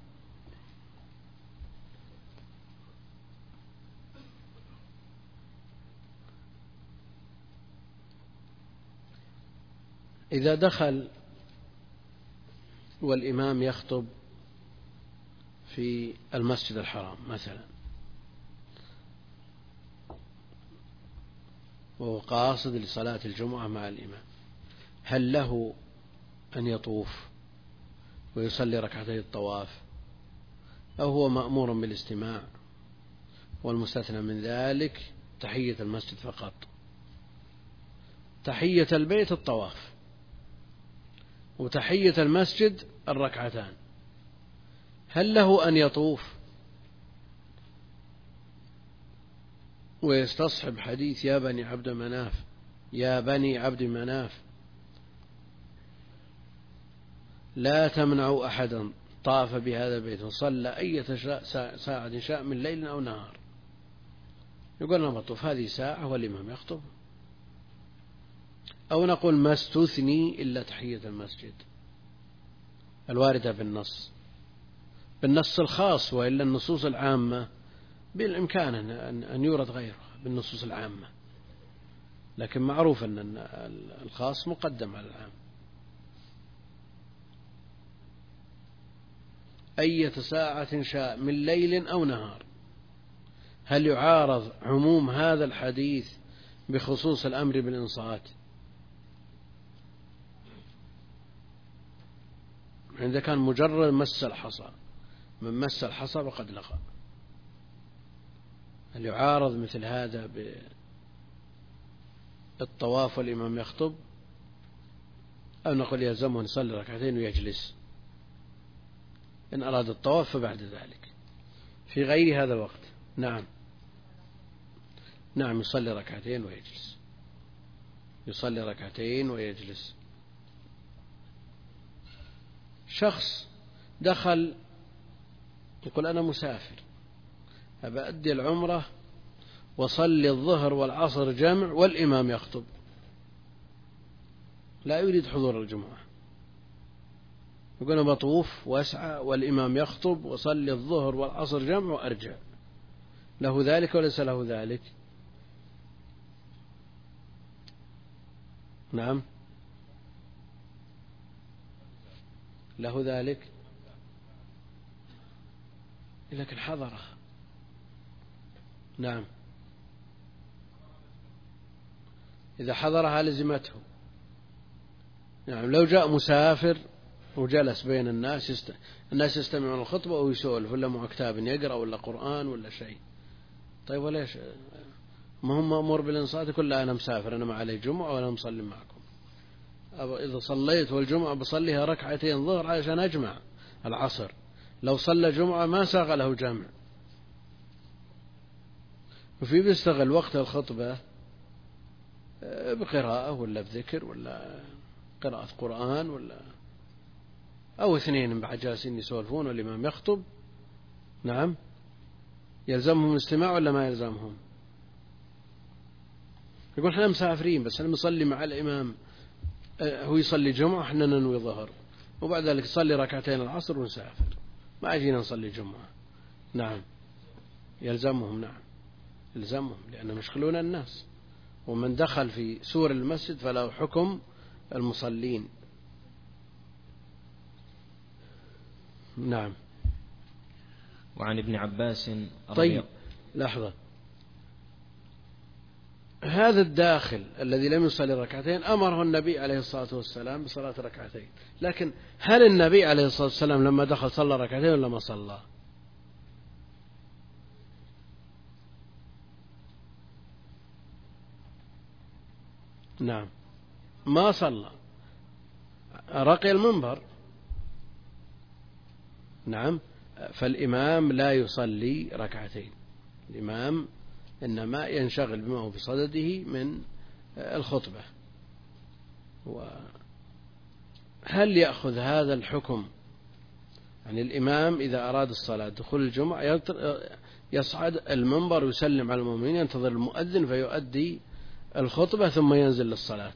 إذا دخل والإمام يخطب في المسجد الحرام مثلا وهو قاصد لصلاة الجمعة مع الإمام، هل له أن يطوف ويصلي ركعتي الطواف، أو هو مأمور بالاستماع والمستثنى من ذلك تحية المسجد فقط؟ تحية البيت الطواف، وتحية المسجد الركعتان. هل له أن يطوف ويستصحب حديث يا بني عبد مناف يا بني عبد مناف لا تمنعوا أحدا طاف بهذا البيت وصلى أي ساعة شاء من ليل أو نهار، يقول لنا مطوف هذه ساعة والإمام يخطب، أو نقول ما استثني إلا تحية المسجد الواردة بالنص، بالنص الخاص، وإلا النصوص العامة بالإمكان أن يورد غيره بالنصوص العامة، لكن معروف أن الخاص مقدم على العام. أية ساعة شاء من ليل أو نهار. هل يعارض عموم هذا الحديث بخصوص الأمر بالإنصات؟ إذا كان مجرد مس الحصى، من مس الحصى وقد لغى. هل يعارض مثل هذا بالطواف والإمام يخطب، أو نقول يلزمه يصلي ركعتين ويجلس إن أراد الطواف فبعد ذلك في غير هذا الوقت؟ نعم نعم يصلي ركعتين ويجلس، يصلي ركعتين ويجلس. شخص دخل يقول أنا مسافر أبأدي العمرة وصلي الظهر والعصر جمع والإمام يخطب، لا يريد حضور الجمعة، يقول أنا بطوف وأسعى والإمام يخطب وصلي الظهر والعصر جمع وأرجع، له ذلك وليس له ذلك؟ نعم له ذلك، لكن حضره. نعم إذا حضرها لزمته. نعم لو جاء مسافر وجلس بين الناس يست... الناس يستمعون الخطبة ويسولف، ولا مع كتاب يقرأ ولا قرآن ولا شيء، طيب وليش ما هم مأمور بالإنصات؟ يقول لا أنا مسافر، أنا ما علي جمعة وأنا مصلي معكم، إذا صليت والجمعة بصليها ركعتين ظهر عشان أجمع العصر، لو صلى جمعة ما ساغ له جمع. وفي بيستغل وقت الخطبة بقراءة ولا بذكر ولا قراءة قرآن ولا أو اثنين بعد جالسين يسولفون والإمام يخطب. نعم يلزمهم الاستماع ولا ما يلزمهم؟ يقول احنا مسافرين بس أنا نصلي مع الإمام، هو يصلي جمعة احنا ننوي ظهر، وبعد ذلك يصلي ركعتين العصر ونسافر، ما أجينا نصلي جمعة. نعم يلزمهم، نعم يلزمهم، لأنهم يشغلون الناس، ومن دخل في سور المسجد فله حكم المصلين. نعم. وعن ابن عباس طيب لحظة، هذا الداخل الذي لم يصلي ركعتين أمره النبي عليه الصلاة والسلام بصلاة ركعتين، لكن هل النبي عليه الصلاة والسلام لما دخل صلى ركعتين ولا ما صلى؟ نعم ما صلى، رقي المنبر. نعم فالإمام لا يصلي ركعتين، الإمام إنما ينشغل بما هو بصدده من الخطبة. وهل يأخذ هذا الحكم يعني الإمام إذا أراد الصلاة دخول الجمعة يصعد المنبر ويسلم على المؤمنين، ينتظر المؤذن فيؤدي الخطبة ثم ينزل للصلاة؟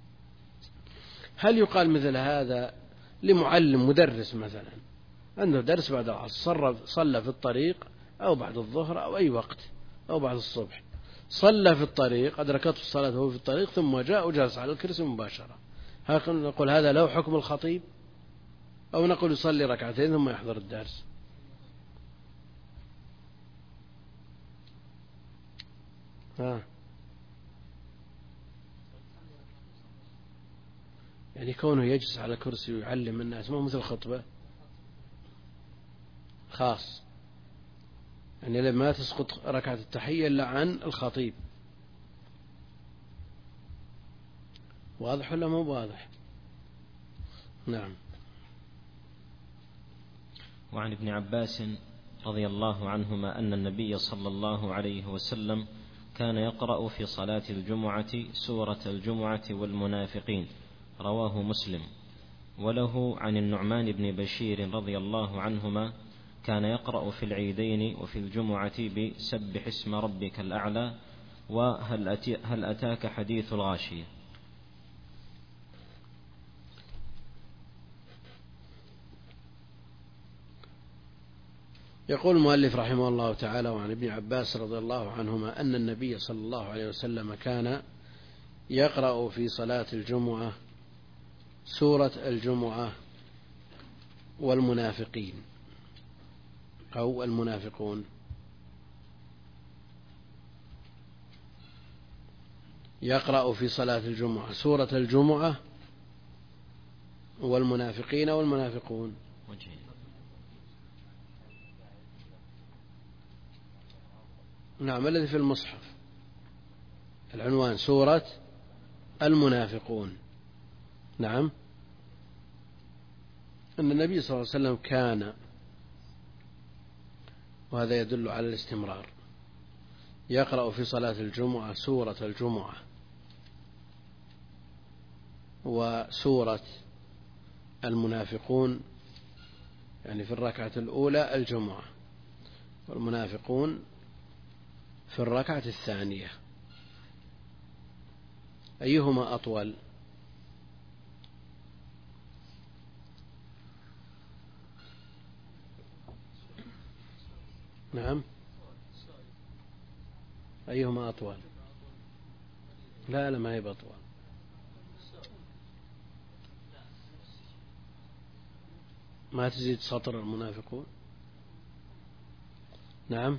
هل يقال مثل هذا لمعلم مدرس مثلا عنده درس بعد العصر، صلى في الطريق أو بعد الظهر أو أي وقت أو بعد الصبح، صلى في الطريق أدركته الصلاة وهو في الطريق ثم جاء وجلس على الكرسي مباشرة، هل نقول هذا له حكم الخطيب أو نقول يصلي ركعتين ثم يحضر الدرس؟ ها يعني كونه يجلس على كرسي ويعلم الناس ما مثل الخطبة خاص، يعني لما تسقط ركعة التحية إلا عن الخطيب. واضح ولا مو واضح؟ نعم. وعن ابن عباس رضي الله عنهما أن النبي صلى الله عليه وسلم كان يقرأ في صلاة الجمعة سورة الجمعة والمنافقين، رواه مسلم. وله عن النعمان بن بشير رضي الله عنهما كان يقرأ في العيدين وفي الجمعة بسبح اسم ربك الأعلى وهل أتي هل أتاك حديث الغاشية. يقول المؤلف رحمه الله تعالى: وعن ابن عباس رضي الله عنهما أن النبي صلى الله عليه وسلم كان يقرأ في صلاة الجمعة سورة الجمعة والمنافقين أو المنافقون. يقرأ في صلاة الجمعة سورة الجمعة والمنافقين والمنافقون. نعم، الذي في المصحف العنوان سورة المنافقون. نعم، أن النبي صلى الله عليه وسلم كان، وهذا يدل على الاستمرار، يقرأ في صلاة الجمعة سورة الجمعة وسورة المنافقون، يعني في الركعة الأولى الجمعة، والمنافقون في الركعة الثانية. أيهما أطول؟ نعم، أيهما أطول؟ لا لا، ما هي بأطول. ما تزيد سطر المنافقون. نعم،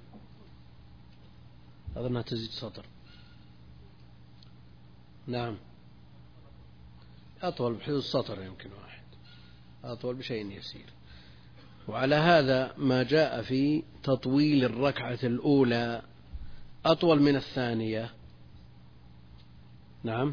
أظنها تزيد سطر. نعم، أطول بحدود سطر يمكن واحد، أطول بشيء يسير. وعلى هذا ما جاء في تطويل الركعة الأولى أطول من الثانية، نعم،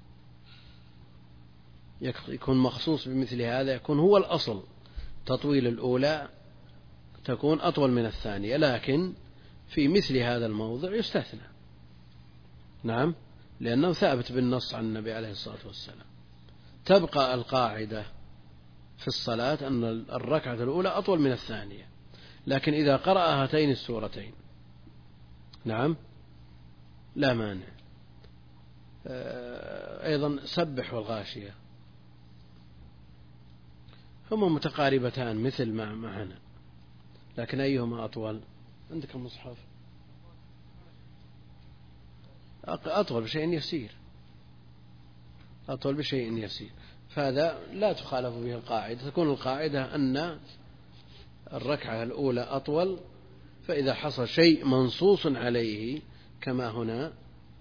يكون مخصوص بمثل هذا، يكون هو الأصل تطويل الأولى تكون أطول من الثانية، لكن في مثل هذا الموضع يستثنى. نعم، لأنه ثابت بالنص عن النبي عليه الصلاة والسلام. تبقى القاعدة في الصلاة أن الركعة الأولى أطول من الثانية، لكن إذا قرأ هاتين السورتين نعم لا مانع. أيضا سبح والغاشية هما متقاربتان مثل ما معنا، لكن أيهما أطول؟ عندك المصحف أطول بشيء يسير، أطول بشيء يسير، فهذا لا تخالف به القاعدة. تكون القاعدة أن الركعة الأولى أطول، فإذا حصل شيء منصوص عليه كما هنا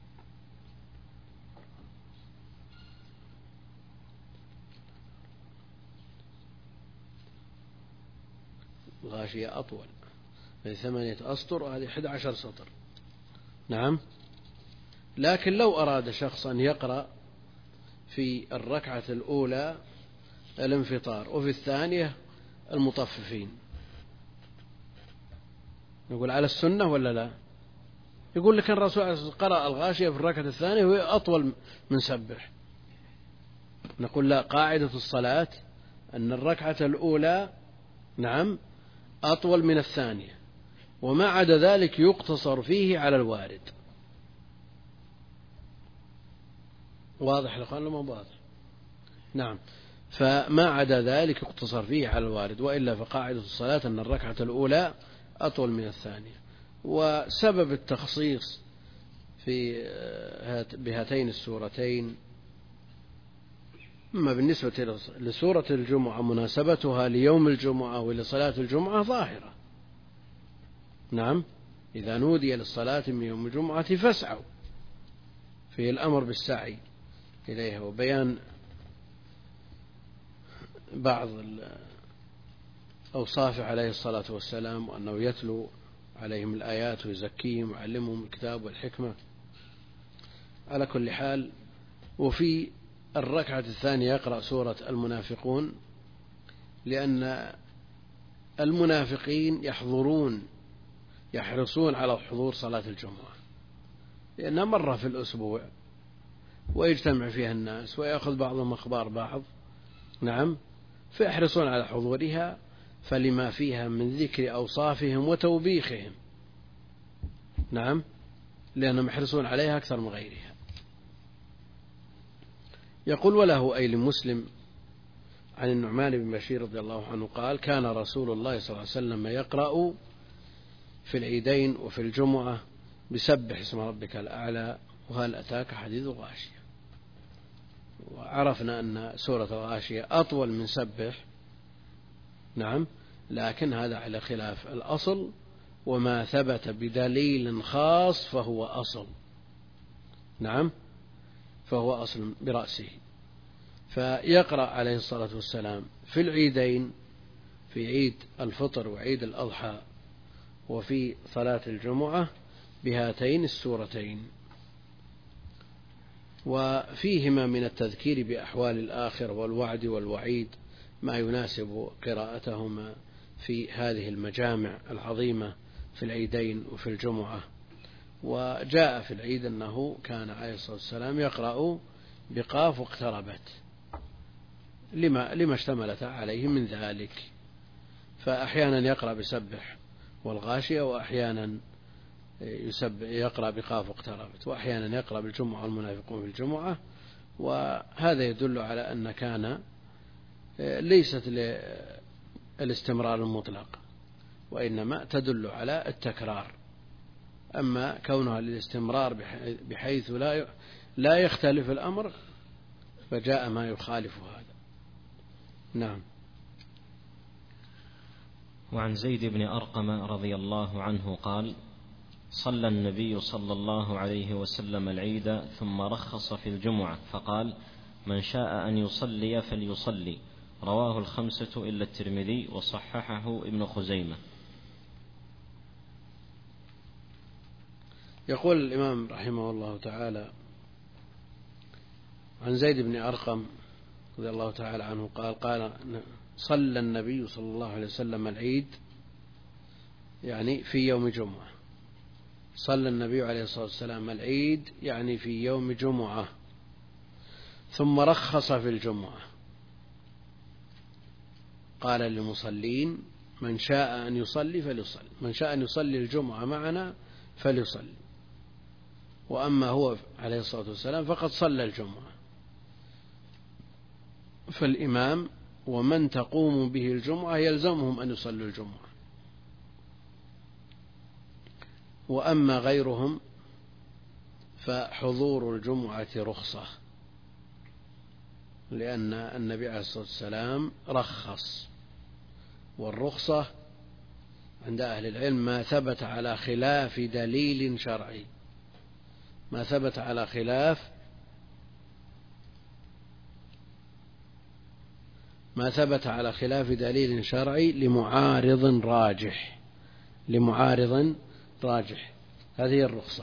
الغاشية أطول، هذه ثمانية أسطر وهذه أحد عشر سطر. نعم، لكن لو أراد شخص أن يقرأ في الركعة الأولى الانفطار وفي الثانية المطففين، نقول على السنة ولا لا؟ يقول لك الرسول قرأ الغاشية في الركعة الثانية وهي أطول من سبح. نقول لا، قاعدة الصلاة أن الركعة الأولى نعم أطول من الثانية، وما عدا ذلك يقتصر فيه على الوارد. واضح لأخوان لما واضح؟ نعم، فما عدا ذلك يقتصر فيه على الوارد، وإلا فقاعدة الصلاة أن الركعة الأولى أطول من الثانية. وسبب التخصيص في بهاتين السورتين، أما بالنسبة لسورة الجمعة مناسبتها ليوم الجمعة ولصلاة الجمعة ظاهرة. نعم، إذا نودي للصلاة من يوم الجمعة فاسعوا، في الأمر بالسعي إليها وبيان بعض أوصافه عليه الصلاة والسلام، وأنه يتلو عليهم الآيات ويزكيهم ويعلمهم الكتاب والحكمة. على كل حال، وفي الركعة الثانية يقرأ سورة المنافقون، لأن المنافقين يحضرون يحرصون على حضور صلاة الجمعة، لأنها مرة في الأسبوع ويجتمع فيها الناس ويأخذ بعضهم أخبار بعض. نعم، فيحرصون على حضورها، فلما فيها من ذكر أوصافهم وتوبيخهم. نعم، لأنهم يحرصون عليها أكثر من غيرها. يقول: وله أي لمسلم عن النعمان بن بشير رضي الله عنه قال كان رسول الله صلى الله عليه وسلم يقرأ في العيدين وفي الجمعة بسبح اسم ربك الأعلى وهل أتاك حديث الغاشية. وعرفنا أن سورة الغاشية أطول من سبح، نعم، لكن هذا على خلاف الأصل، وما ثبت بدليل خاص فهو أصل، نعم، فهو أصل برأسه. فيقرأ عليه الصلاة والسلام في العيدين، في عيد الفطر وعيد الأضحى وفي صلاة الجمعة بهاتين السورتين، وفيهما من التذكير بأحوال الآخرة والوعد والوعيد ما يناسب قراءتهما في هذه المجامع العظيمة في العيدين وفي الجمعة. وجاء في العيد أنه كان عليه الصلاة والسلام يقرأ بقاف واقتربت لما, لما اشتملت عليه من ذلك، فأحيانا يقرأ بسبح والغاشية، وأحيانا يقرأ بقاف واقتربت، وأحيانا يقرأ بالجمعة والمنافقون في الجمعة. وهذا يدل على أن كان ليست للاستمرار المطلق، وإنما تدل على التكرار. أما كونها للاستمرار بحيث لا لا يختلف الأمر فجاء ما يخالف هذا. نعم. وعن زيد بن أرقم رضي الله عنه قال صلى النبي صلى الله عليه وسلم العيد ثم رخص في الجمعة فقال من شاء أن يصلي فليصلي، رواه الخمسة إلا الترمذي وصححه ابن خزيمة. يقول الإمام رحمه الله تعالى عن زيد بن أرقم رضي الله تعالى عنه قال قال صلى النبي صلى الله عليه وسلم العيد، يعني في يوم جمعة. صلى النبي عليه الصلاة والسلام العيد يعني في يوم جمعة، ثم رخص في الجمعة، قال للمصلين من شاء أن يصلي فليصلي، من شاء أن يصلي الجمعة معنا فليصلي. وأما هو عليه الصلاة والسلام فقد صلى الجمعة، فالإمام ومن تقوم به الجمعة يلزمهم أن يصلوا الجمعة. وأما غيرهم فحضور الجمعة رخصة، لأن النبي عليه الصلاة والسلام رخص، والرخصة عند أهل العلم ما ثبت على خلاف دليل شرعي، ما ثبت على خلاف ما ثبت على خلاف دليل شرعي لمعارض راجح، لمعارض راجح، هذه الرخصة.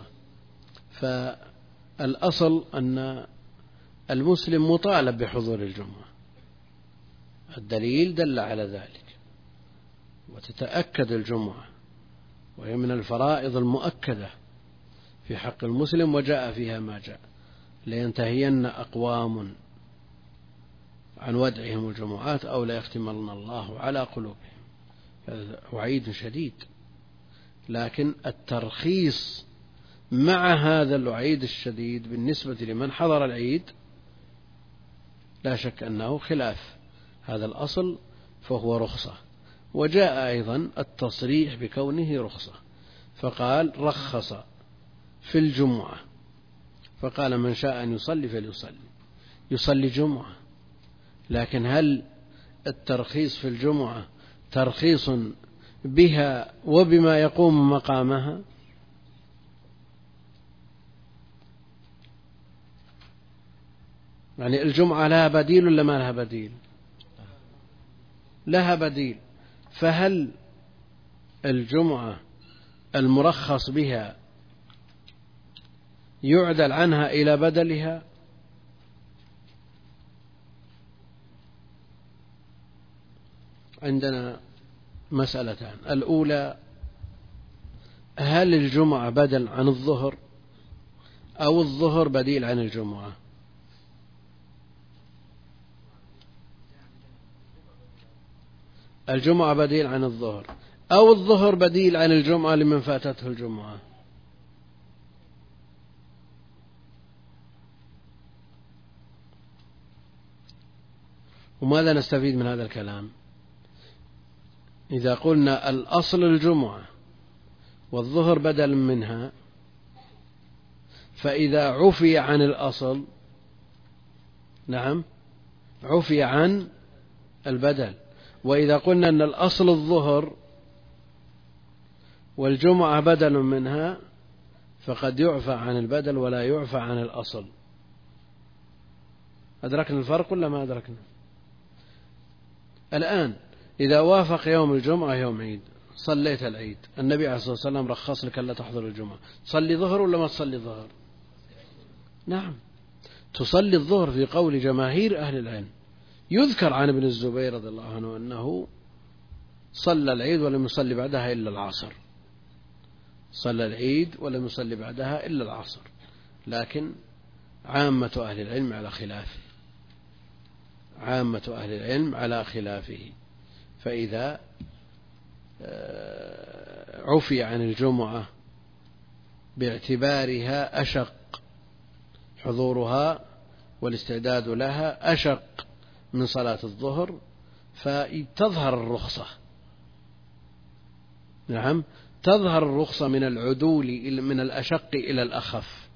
فالأصل أن المسلم مطالب بحضور الجمعة، الدليل دل على ذلك، وتتأكد الجمعة، وهي من الفرائض المؤكدة في حق المسلم، وجاء فيها ما جاء لينتهين أقوام عن ودعهم الجمعات أو لا يختمن الله على قلوبهم، هذا وعيد شديد. لكن الترخيص مع هذا الوعيد الشديد بالنسبة لمن حضر العيد لا شك أنه خلاف هذا الأصل، فهو رخصة. وجاء أيضا التصريح بكونه رخصة، فقال رخص في الجمعة، فقال من شاء أن يصلي فليصلي، يصلي جمعة. لكن هل الترخيص في الجمعة ترخيص بها وبما يقوم مقامها؟ يعني الجمعة لها بديل ولا ما لها بديل؟ لها بديل. فهل الجمعة المرخص بها يعدل عنها إلى بدلها؟ عندنا مسألتان. الأولى هل الجمعة بدل عن الظهر أو الظهر بديل عن الجمعة؟ الجمعة بديل عن الظهر أو الظهر بديل عن الجمعة لمن فاتته الجمعة؟ وماذا نستفيد من هذا الكلام؟ إذا قلنا الأصل الجمعة والظهر بدل منها، فإذا عفي عن الأصل، نعم، عفي عن البدل. وإذا قلنا أن الأصل الظهر والجمعة بدل منها، فقد يعفى عن البدل ولا يعفى عن الأصل. أدركنا الفرق ولا ما أدركنا؟ الآن إذا وافق يوم الجمعة يوم عيد، صليت العيد، النبي عليه الصلاة والسلام رخص لك ألا تحضر الجمعة، تصلي ظهر ولا ما تصلي ظهر؟ نعم، تصلي الظهر في قول جماهير أهل العلم. يذكر عن ابن الزبير رضي الله عنه أنه صلى العيد ولم يصلي بعدها إلا العصر، صلى العيد ولم يصلي بعدها إلا العصر، لكن عامة أهل العلم على خلافه، عامة أهل العلم على خلافه. فإذا عفي عن الجمعة باعتبارها أشق، حضورها والاستعداد لها أشق من صلاة الظهر، فتظهر الرخصة، نعم، تظهر الرخصة من العدول من الأشق إلى الأخف.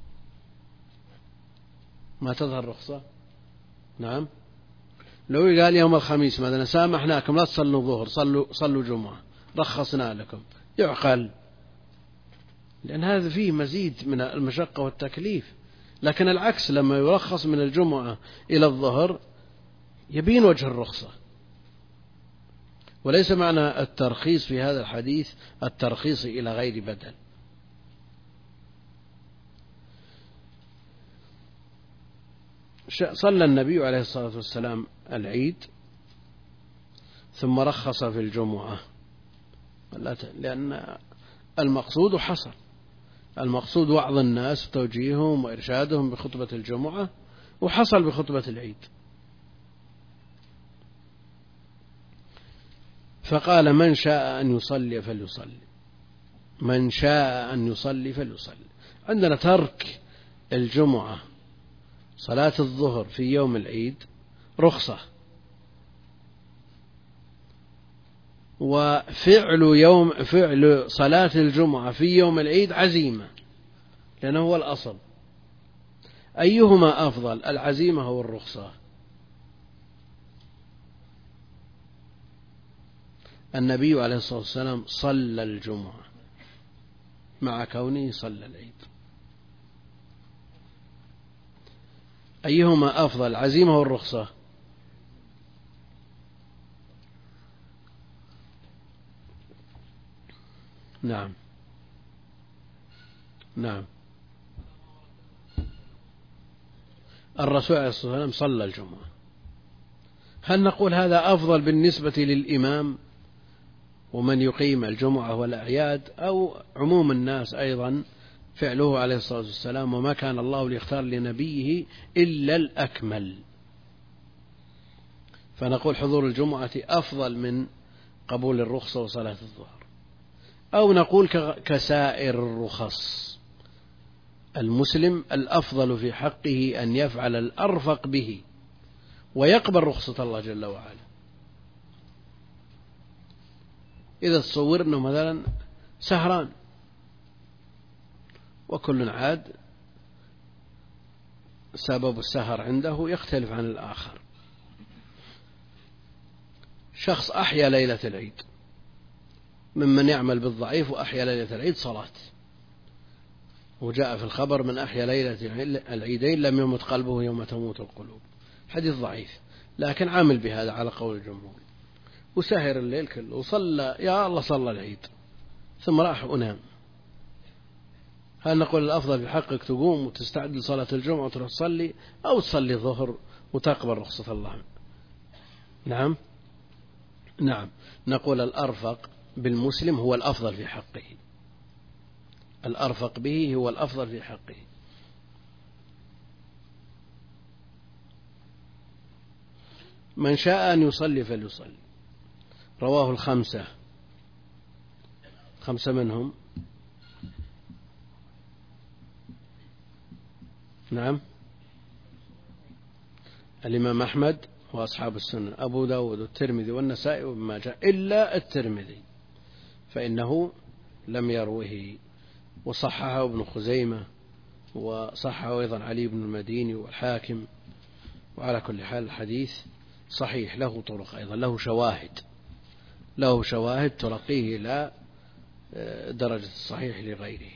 ما تظهر الرخصة، نعم. لو قال يوم الخميس مثلا سامحناكم لا تصلوا ظهر، صلوا صلوا جمعة، رخصنا لكم، يعقل، لأن هذا فيه مزيد من المشقة والتكليف. لكن العكس، لما يرخص من الجمعة إلى الظهر يبين وجه الرخصة. وليس معنى الترخيص في هذا الحديث الترخيص إلى غير بدل. صلى النبي عليه الصلاة والسلام العيد ثم رخص في الجمعة، لأن المقصود حصل، المقصود وعظ الناس وتوجيههم وإرشادهم بخطبة الجمعة، وحصل بخطبة العيد. فقال من شاء أن يصلي فليصلي، من شاء أن يصلي فليصلي. عندنا ترك الجمعة صلاة الظهر في يوم العيد رخصة، وفعل يوم فعل صلاة الجمعة في يوم العيد عزيمة، لأنه هو الأصل. أيهما أفضل، العزيمة أو الرخصة؟ النبي عليه الصلاة والسلام صلى الجمعة مع كونه صلى العيد، أيهما أفضل، العزيمة أو الرخصة؟ نعم نعم، الرسول عليه الصلاة والسلام صلى الجمعة. هل نقول هذا أفضل بالنسبة للإمام ومن يقيم الجمعة والأعياد، أو عموم الناس أيضا فعله عليه الصلاة والسلام، وما كان الله ليختار لنبيه إلا الأكمل؟ فنقول حضور الجمعة أفضل من قبول الرخصة وصلاة الظهر. أو نقول كسائر الرخص، المسلم الأفضل في حقه أن يفعل الأرفق به ويقبل رخصة الله جل وعلا. إذا تصور أنه مثلا سهران وكل عاد سبب السهر عنده يختلف عن الآخر، شخص أحيا ليلة العيد ممن يعمل بالضعيف، وأحيا ليلة العيد صلاة، وجاء في الخبر من أحيا ليلة العيدين لم يمت قلبه يوم تموت القلوب، حديث ضعيف، لكن عامل بهذا على قول الجمهور، وسهر الليل كله وصلى، يا الله صلى العيد ثم راح ونام. هل نقول الأفضل بحقك تقوم وتستعد لصلاة الجمعة وتروح تصلي، أو تصلي الظهر وتقبل رخصة الله؟ نعم نعم، نقول الأرفق بالمسلم هو الأفضل في حقه، الأرفق به هو الأفضل في حقه. من شاء أن يصلي فليصلي، رواه الخمسة، خمسة منهم، نعم، الإمام أحمد وأصحاب السنن أبو داود والترمذي والنسائي وابن ماجه إلا الترمذي فإنه لم يروه، وصححه ابن خزيمة وصححه أيضا علي بن المديني والحاكم. وعلى كل حال الحديث صحيح، له طرق أيضا، له شواهد له شواهد ترقيه إلى درجة الصحيح لغيره.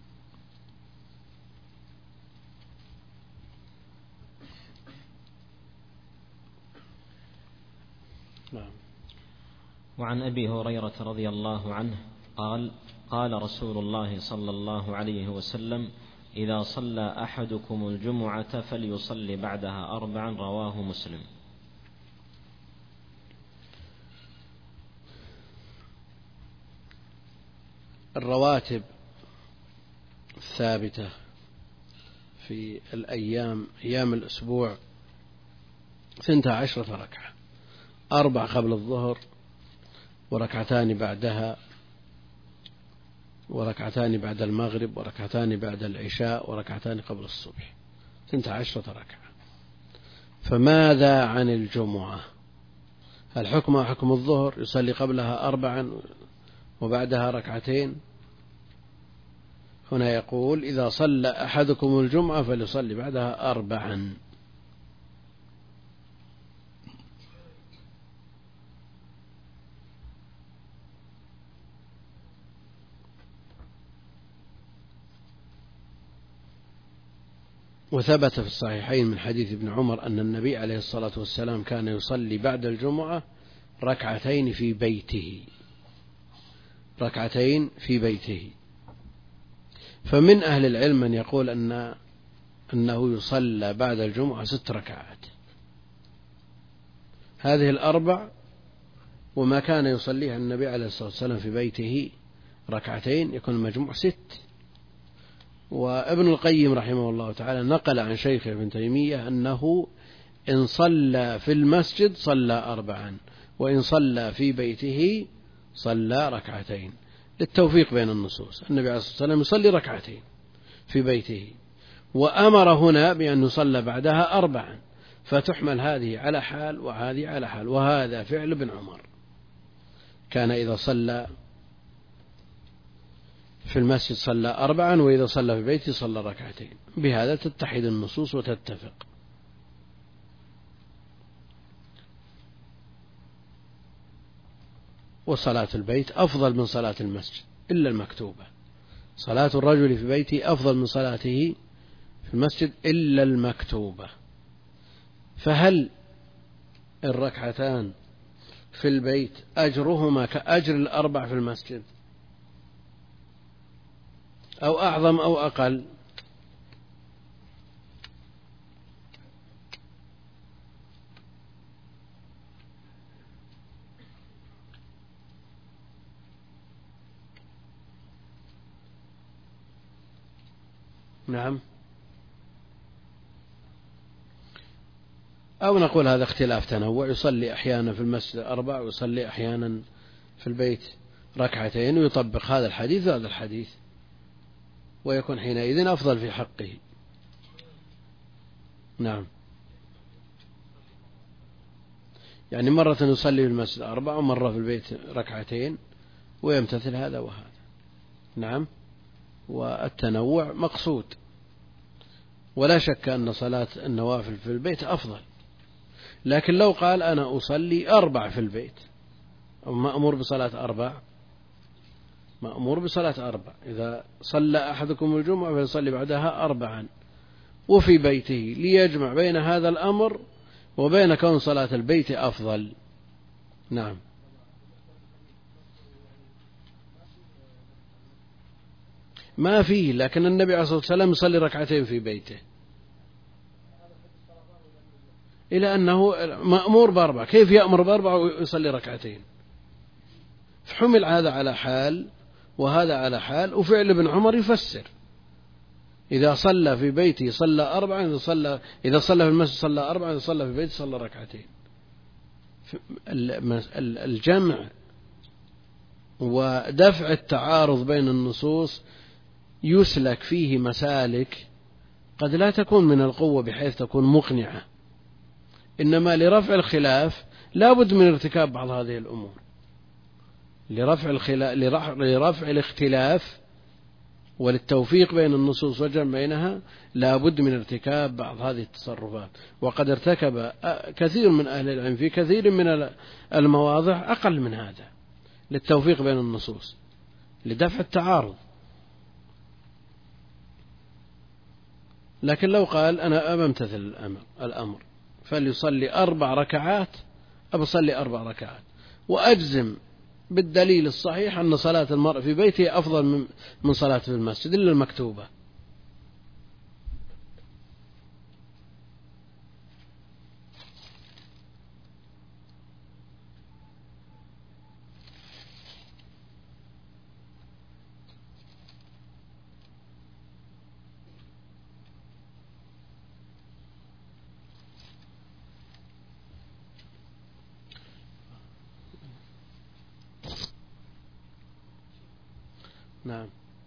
نعم. وعن أبي هريرة رضي الله عنه قال قال رسول الله صلى الله عليه وسلم: إذا صلى أحدكم الجمعة فليصلي بعدها أربعا، رواه مسلم. الرواتب الثابتة في الأيام أيام الأسبوع ثنتا عشرة ركعة، أربع قبل الظهر وركعتان بعدها وركعتان بعد المغرب وركعتان بعد العشاء وركعتان قبل الصبح، ثنتا عشرة ركعة. فماذا عن الجمعة؟ هل حكمها حكم الظهر يصلي قبلها أربعا وبعدها ركعتين؟ هنا يقول: إذا صلى أحدكم الجمعة فليصلي بعدها أربعا. وثبت في الصحيحين من حديث ابن عمر أن النبي عليه الصلاة والسلام كان يصلي بعد الجمعة ركعتين في بيته ركعتين في بيته فمن أهل العلم من يقول أن أنه يصلى بعد الجمعة ست ركعات، هذه الأربع وما كان يصليها النبي عليه الصلاة والسلام في بيته ركعتين يكون المجموع ست. وابن القيم رحمه الله تعالى نقل عن شيخه ابن تيمية أنه إن صلى في المسجد صلى أربعا، وإن صلى في بيته صلى ركعتين، للتوفيق بين النصوص. النبي عليه الصلاة والسلام يصلي ركعتين في بيته، وأمر هنا بأن يصلى بعدها أربعا، فتحمل هذه على حال وهذه على حال، وهذا فعل ابن عمر، كان إذا صلى في المسجد صلى أربعا، وإذا صلى في بيته صلى ركعتين. بهذا تتحد النصوص وتتفق. وصلاة البيت أفضل من صلاة المسجد إلا المكتوبة، صلاة الرجل في بيته أفضل من صلاته في المسجد إلا المكتوبة. فهل الركعتان في البيت أجرهما كأجر الأربع في المسجد، أو أعظم أو أقل؟ نعم. أو نقول هذا اختلاف تنوع، يصلي أحيانا في المسجد أربع ويصلي أحيانا في البيت ركعتين، ويطبق هذا الحديث وهذا الحديث، ويكون حينئذ أفضل في حقه. نعم. يعني مرة يصلي في المسجد أربع ومرة في البيت ركعتين، ويمتثل هذا وهذا. نعم. والتنوع مقصود، ولا شك أن صلاة النوافل في البيت أفضل، لكن لو قال أنا أصلي أربع في البيت، أو مأمور بصلاة أربع، مأمور بصلاة أربع، إذا صلى أحدكم الجمعة فيصلي بعدها أربعا وفي بيته، ليجمع بين هذا الأمر وبين كون صلاة البيت أفضل. نعم. ما فيه، لكن النبي عليه الصلاة والسلام يصلي ركعتين في بيته، إلى أنه مأمور بأربع، كيف يأمر بأربع ويصلي ركعتين؟ فحمل هذا على حال وهذا على حال، وفعل ابن عمر يفسر، إذا صلى في بيته صلى أربعا، إذا صلى إذا صلى في المسجد صلى أربعا، إذا صلى في بيته صلى ركعتين. الجمع ودفع التعارض بين النصوص يسلك فيه مسالك قد لا تكون من القوة بحيث تكون مقنعة، إنما لرفع الخلاف لا بد من ارتكاب بعض هذه الأمور. لرفع الخلاف لرفع الاختلاف وللتوفيق بين النصوص والجمع بينها لا بد من ارتكاب بعض هذه التصرفات، وقد ارتكب كثير من أهل العلم في كثير من المواضع أقل من هذا للتوفيق بين النصوص لدفع التعارض. لكن لو قال أنا أمتثل الأمر, الأمر فليصلي أربع ركعات، أبصلي أربع ركعات وأجزم بالدليل الصحيح أن صلاة المرء في بيته أفضل من صلاة في المسجد إلا المكتوبة. نعم.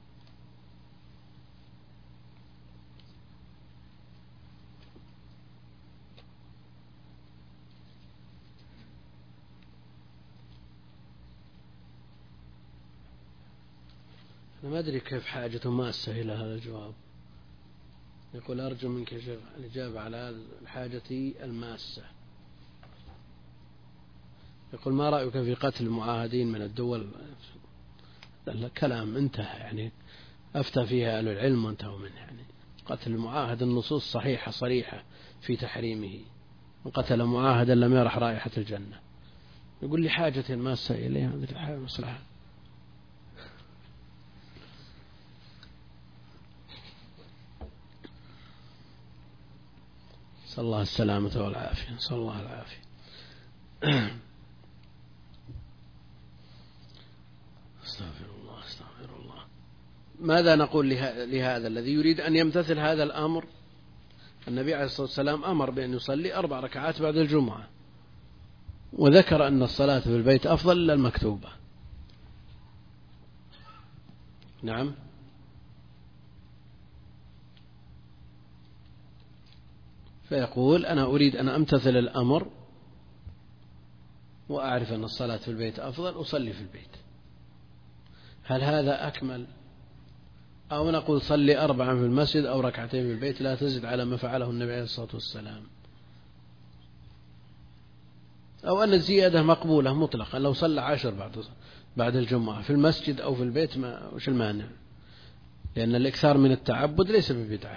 أنا ما أدري كيف حاجة ماسة إلى هذا الجواب. يقول أرجو منك الإجابة على الحاجة الماسة. يقول ما رأيك في قتل المعاهدين من الدول؟ الكلام انتهى، يعني أفتى فيها أهل العلم وانتهوا منه. يعني قتل المعاهد النصوص صحيحة صريحة في تحريمه، وقتل معاهدا لم يرح رائحة الجنة. يقول لي حاجة ماسة إليها هذه مصلحة. صلى الله السلامة والعافية، صلى الله العافية. استغفر الله استغفر الله. ماذا نقول لهذا الذي يريد أن يمتثل هذا الأمر؟ النبي عليه الصلاة والسلام أمر بأن يصلي أربع ركعات بعد الجمعة، وذكر أن الصلاة في البيت أفضل إلا المكتوبة. نعم. فيقول أنا أريد أن أمتثل الأمر وأعرف أن الصلاة في البيت أفضل، أصلي في البيت. هل هذا أكمل؟ أو نقول صلي أربعا في المسجد أو ركعتين في البيت لا تزد على ما فعله النبي عليه الصلاة والسلام؟ أو أن الزيادة مقبولة مطلقا، لو صلى عشر بعد بعد الجمعة في المسجد أو في البيت ما وش المانع؟ لأن الإكثار من التعبد ليس ببدعة،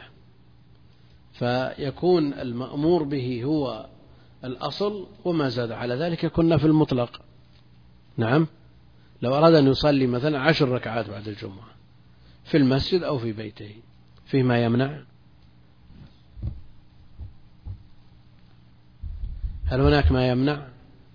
فيكون المأمور به هو الأصل، وما زاد على ذلك كنا في المطلق. نعم. لو أراد أن يصلي مثلا عشر ركعات بعد الجمعة في المسجد أو في بيته فيما يمنع؟ هل هناك ما يمنع؟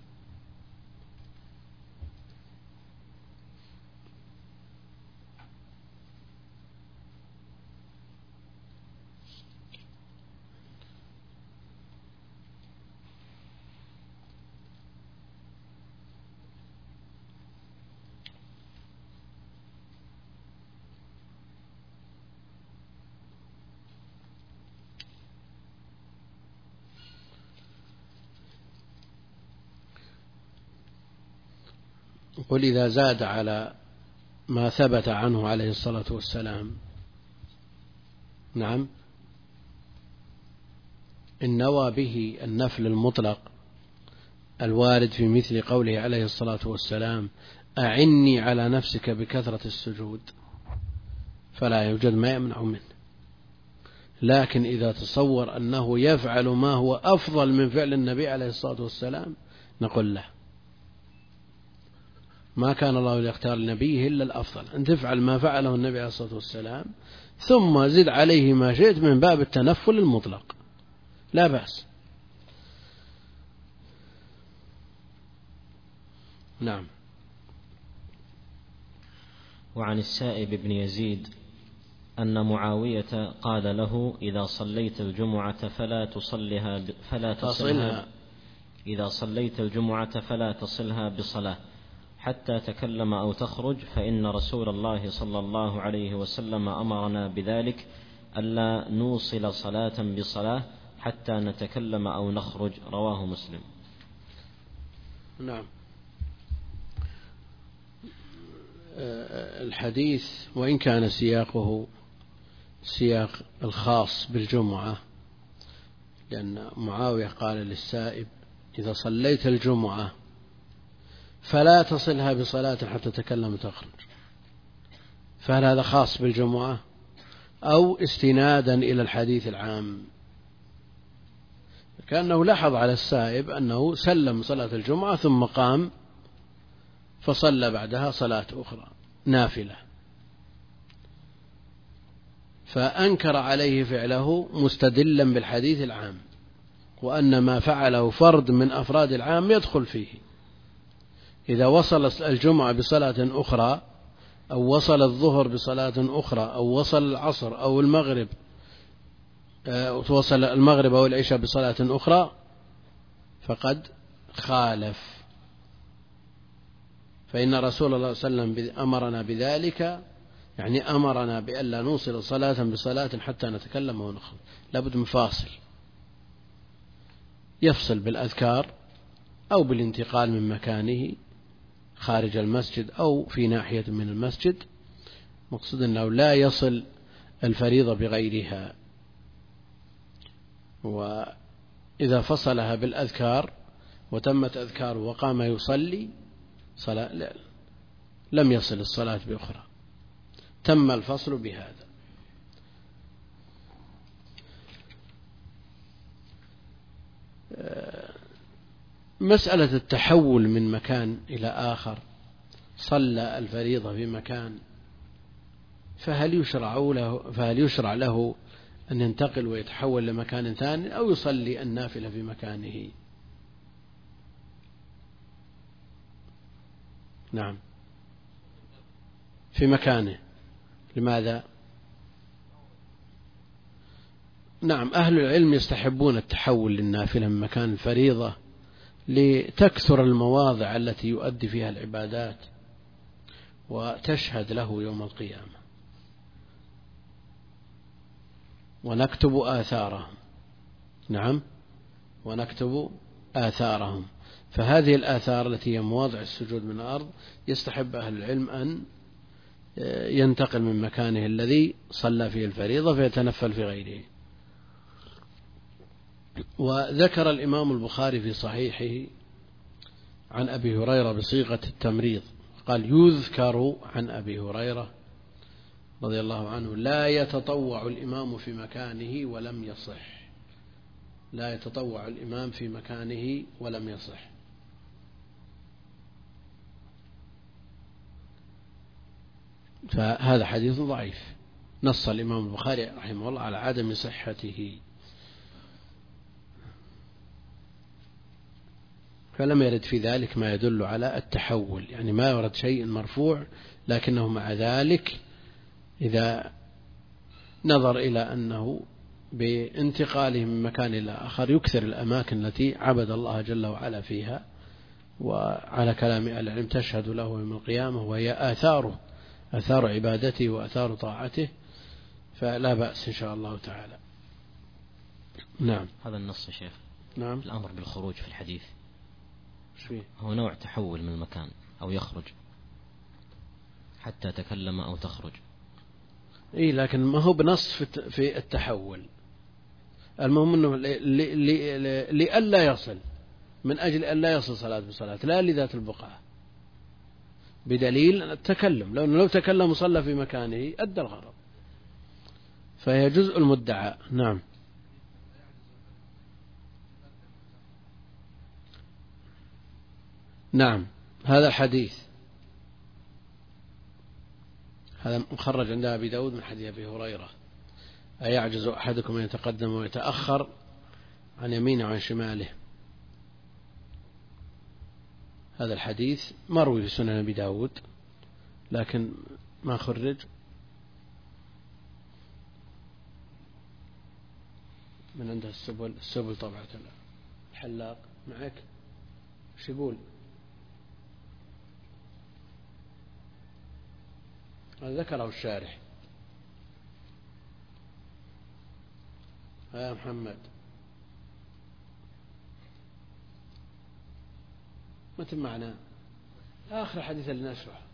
قل إذا زاد على ما ثبت عنه عليه الصلاة والسلام. نعم. إن نوى به النفل المطلق الوارد في مثل قوله عليه الصلاة والسلام أعني على نفسك بكثرة السجود، فلا يوجد ما يمنع منه. لكن إذا تصور أنه يفعل ما هو أفضل من فعل النبي عليه الصلاة والسلام نقول له ما كان الله ليختار لنبيه إلا الأفضل، أن تفعل ما فعله النبي عليه الصلاة والسلام ثم زد عليه ما شئت من باب التنفل المطلق، لا بأس. نعم. وعن السائب بن يزيد أن معاوية قال له إذا صليت الجمعة فلا تصلها فلا تصلها إذا صليت الجمعة فلا تصلها بصلاة حتى تكلم أو تخرج، فإن رسول الله صلى الله عليه وسلم أمرنا بذلك ألا نوصل صلاة بصلاة حتى نتكلم أو نخرج. رواه مسلم. نعم. الحديث وإن كان سياقه سياق الخاص بالجمعة، لأن معاوية قال للسائب: إذا صليت الجمعة فلا تصلها بصلاة حتى تتكلم وتخرج. فهل هذا خاص بالجمعة أو استنادا إلى الحديث العام؟ كأنه لاحظ على السائب أنه سلم صلاة الجمعة ثم قام فصلى بعدها صلاة أخرى نافلة، فأنكر عليه فعله مستدلا بالحديث العام، وأن ما فعله فرد من أفراد العام يدخل فيه. إذا وصل الجمعة بصلاة أخرى أو وصل الظهر بصلاة أخرى أو وصل العصر أو المغرب وصل المغرب أو العشاء بصلاة أخرى فقد خالف. فإن رسول الله صلى الله عليه وسلم أمرنا بذلك، يعني أمرنا بألا نوصل صلاة بصلاة حتى نتكلم ونخرج. لابد من فاصل، يفصل بالأذكار أو بالانتقال من مكانه خارج المسجد أو في ناحية من المسجد، مقصود أنه لا يصل الفريضة بغيرها. وإذا فصلها بالأذكار وتمت أذكاره وقام يصلي صلاة لم يصل الصلاة بأخرى، تم الفصل بهذا. مسألة التحول من مكان إلى آخر، صلى الفريضة في مكان، فهل يشرع له فهل يشرع له أن ينتقل ويتحول لمكان ثاني أو يصلي النافلة في مكانه؟ نعم، في مكانه. لماذا؟ نعم، أهل العلم يستحبون التحول للنافلة من مكان الفريضة لتكثر المواضع التي يؤدي فيها العبادات وتشهد له يوم القيامة، ونكتب آثارهم. نعم، ونكتب آثارهم. فهذه الآثار التي هي مواضع السجود من الأرض يستحب أهل العلم أن ينتقل من مكانه الذي صلى فيه الفريضة فيتنفل في غيره. وذكر الإمام البخاري في صحيحه عن أبي هريرة بصيغة التمريض، قال: يذكر عن أبي هريرة رضي الله عنه: لا يتطوع الإمام في مكانه ولم يصح. لا يتطوع الإمام في مكانه ولم يصح. فهذا حديث ضعيف، نص الإمام البخاري رحمه الله على عدم صحته، فلم يرد في ذلك ما يدل على التحول، يعني ما يرد شيء مرفوع، لكنه مع ذلك إذا نظر إلى أنه بانتقاله من مكان إلى آخر يكثر الأماكن التي عبد الله جل وعلا فيها، وعلى كلام أهل العلم تشهد له يوم القيامة وهي آثاره، آثار عبادته وآثار طاعته، فلا بأس إن شاء الله تعالى. نعم. هذا النص يا شيخ. نعم. الأمر بالخروج في الحديث فيه؟ هو نوع تحول من المكان، أو يخرج حتى تكلم أو تخرج. إيه، لكن ما هو بنص في التحول. المهم أنه لئلا يصل، من أجل أن لا يصل صلاة بصلاة، لا لذات البقعة، بدليل التكلم. لو لو تكلم وصلى في مكانه أدى الغرض، فهي جزء المدعى. نعم. نعم، هذا الحديث هذا مخرج عند أبي داود من حديث أبي هريرة: أيعجز أحدكم أن يتقدم ويتأخر عن يمينه وعن شماله. هذا الحديث مروي في سنن أبي داود لكن ما خرج من عنده السبل السبل طبعا. الحلاق معك ايش يقول؟ ذكره الشارح. يا محمد متى معنا آخر حديث اللي نشرح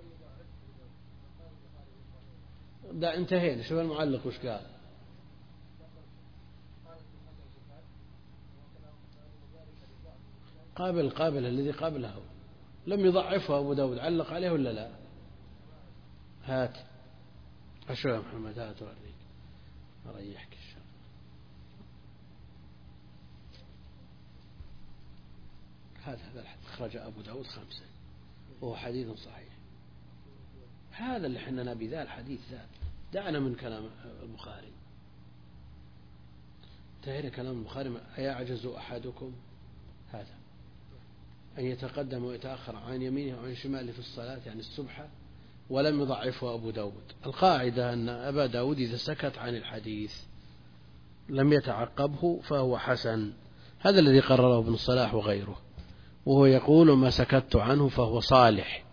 ده انتهينا. شوف المعلق وش قال. قابل قابل الذي قبله لم يضعفه أبو داود، علق عليه ولا لا؟ هات أشوف يا محمد، هات وريك أريحك الشر. هذا هذا الحديث أخرج أبو داود خمسة وهو حديث صحيح. هذا اللي حنا نبي، ذا الحديث ذا. دعنا من كلام البخاري، انتهينا كلام البخاري. أيعجز أحدكم هذا أن يتقدم ويتأخر عن يمينه وعن شماله في الصلاة، يعني السبحة، ولم يضعفه أبو داود. القاعدة أن أبا داود إذا سكت عن الحديث لم يتعقبه فهو حسن. هذا الذي قرره ابن الصلاح وغيره، وهو يقول ما سكت عنه فهو صالح.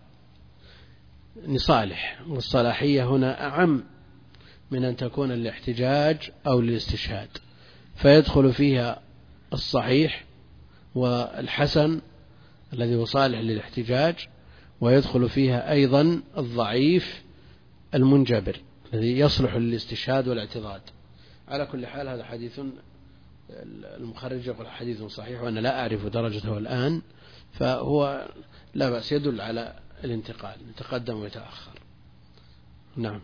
صالح، والصلاحية هنا أعم من أن تكون للاحتجاج أو للاستشهاد، فيدخل فيها الصحيح والحسن الذي هو صالح للاحتجاج، ويدخل فيها أيضا الضعيف المنجبر الذي يصلح للاستشهاد والاعتضاد. على كل حال هذا حديث المخرج يقول حديث صحيح، وأنا لا أعرف درجته الآن، فهو لا بأس يدل على الانتقال، يتقدم ويتأخر. نعم.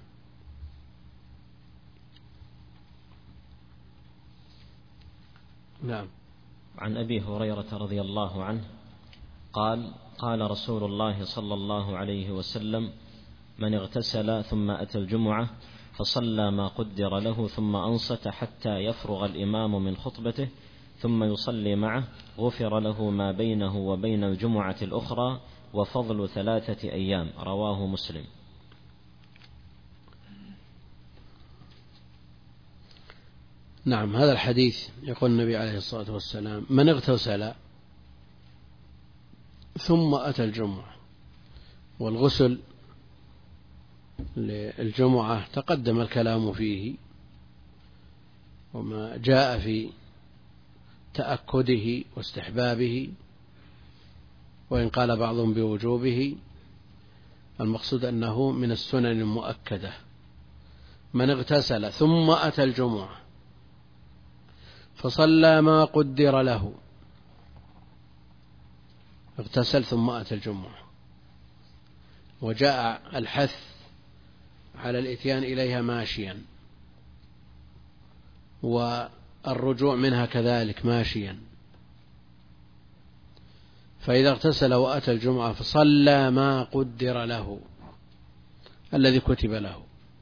نعم. عن أبي هريرة رضي الله عنه قال قال رسول الله صلى الله عليه وسلم من اغتسل ثم أتى الجمعة فصلى ما قدر له ثم أنصت حتى يفرغ الإمام من خطبته ثم يصلي معه غفر له ما بينه وبين الجمعة الأخرى وفضل ثلاثة أيام. رواه مسلم. نعم. هذا الحديث يقول النبي عليه الصلاة والسلام من اغتسل ثم أتى الجمعة، والغسل للجمعة تقدم الكلام فيه وما جاء في تأكده واستحبابه، وإن قال بعضهم بوجوبه، المقصود أنه من السنن المؤكدة. من اغتسل ثم أتى الجمعة فصلى ما قدر له، اغتسل ثم أتى الجمعة، وجاء الحث على الإتيان إليها ماشيا، والرجوع منها كذلك ماشيا. فإذا اغتسل وأتى الجمعة فصلى ما قدر له الذي كتب له،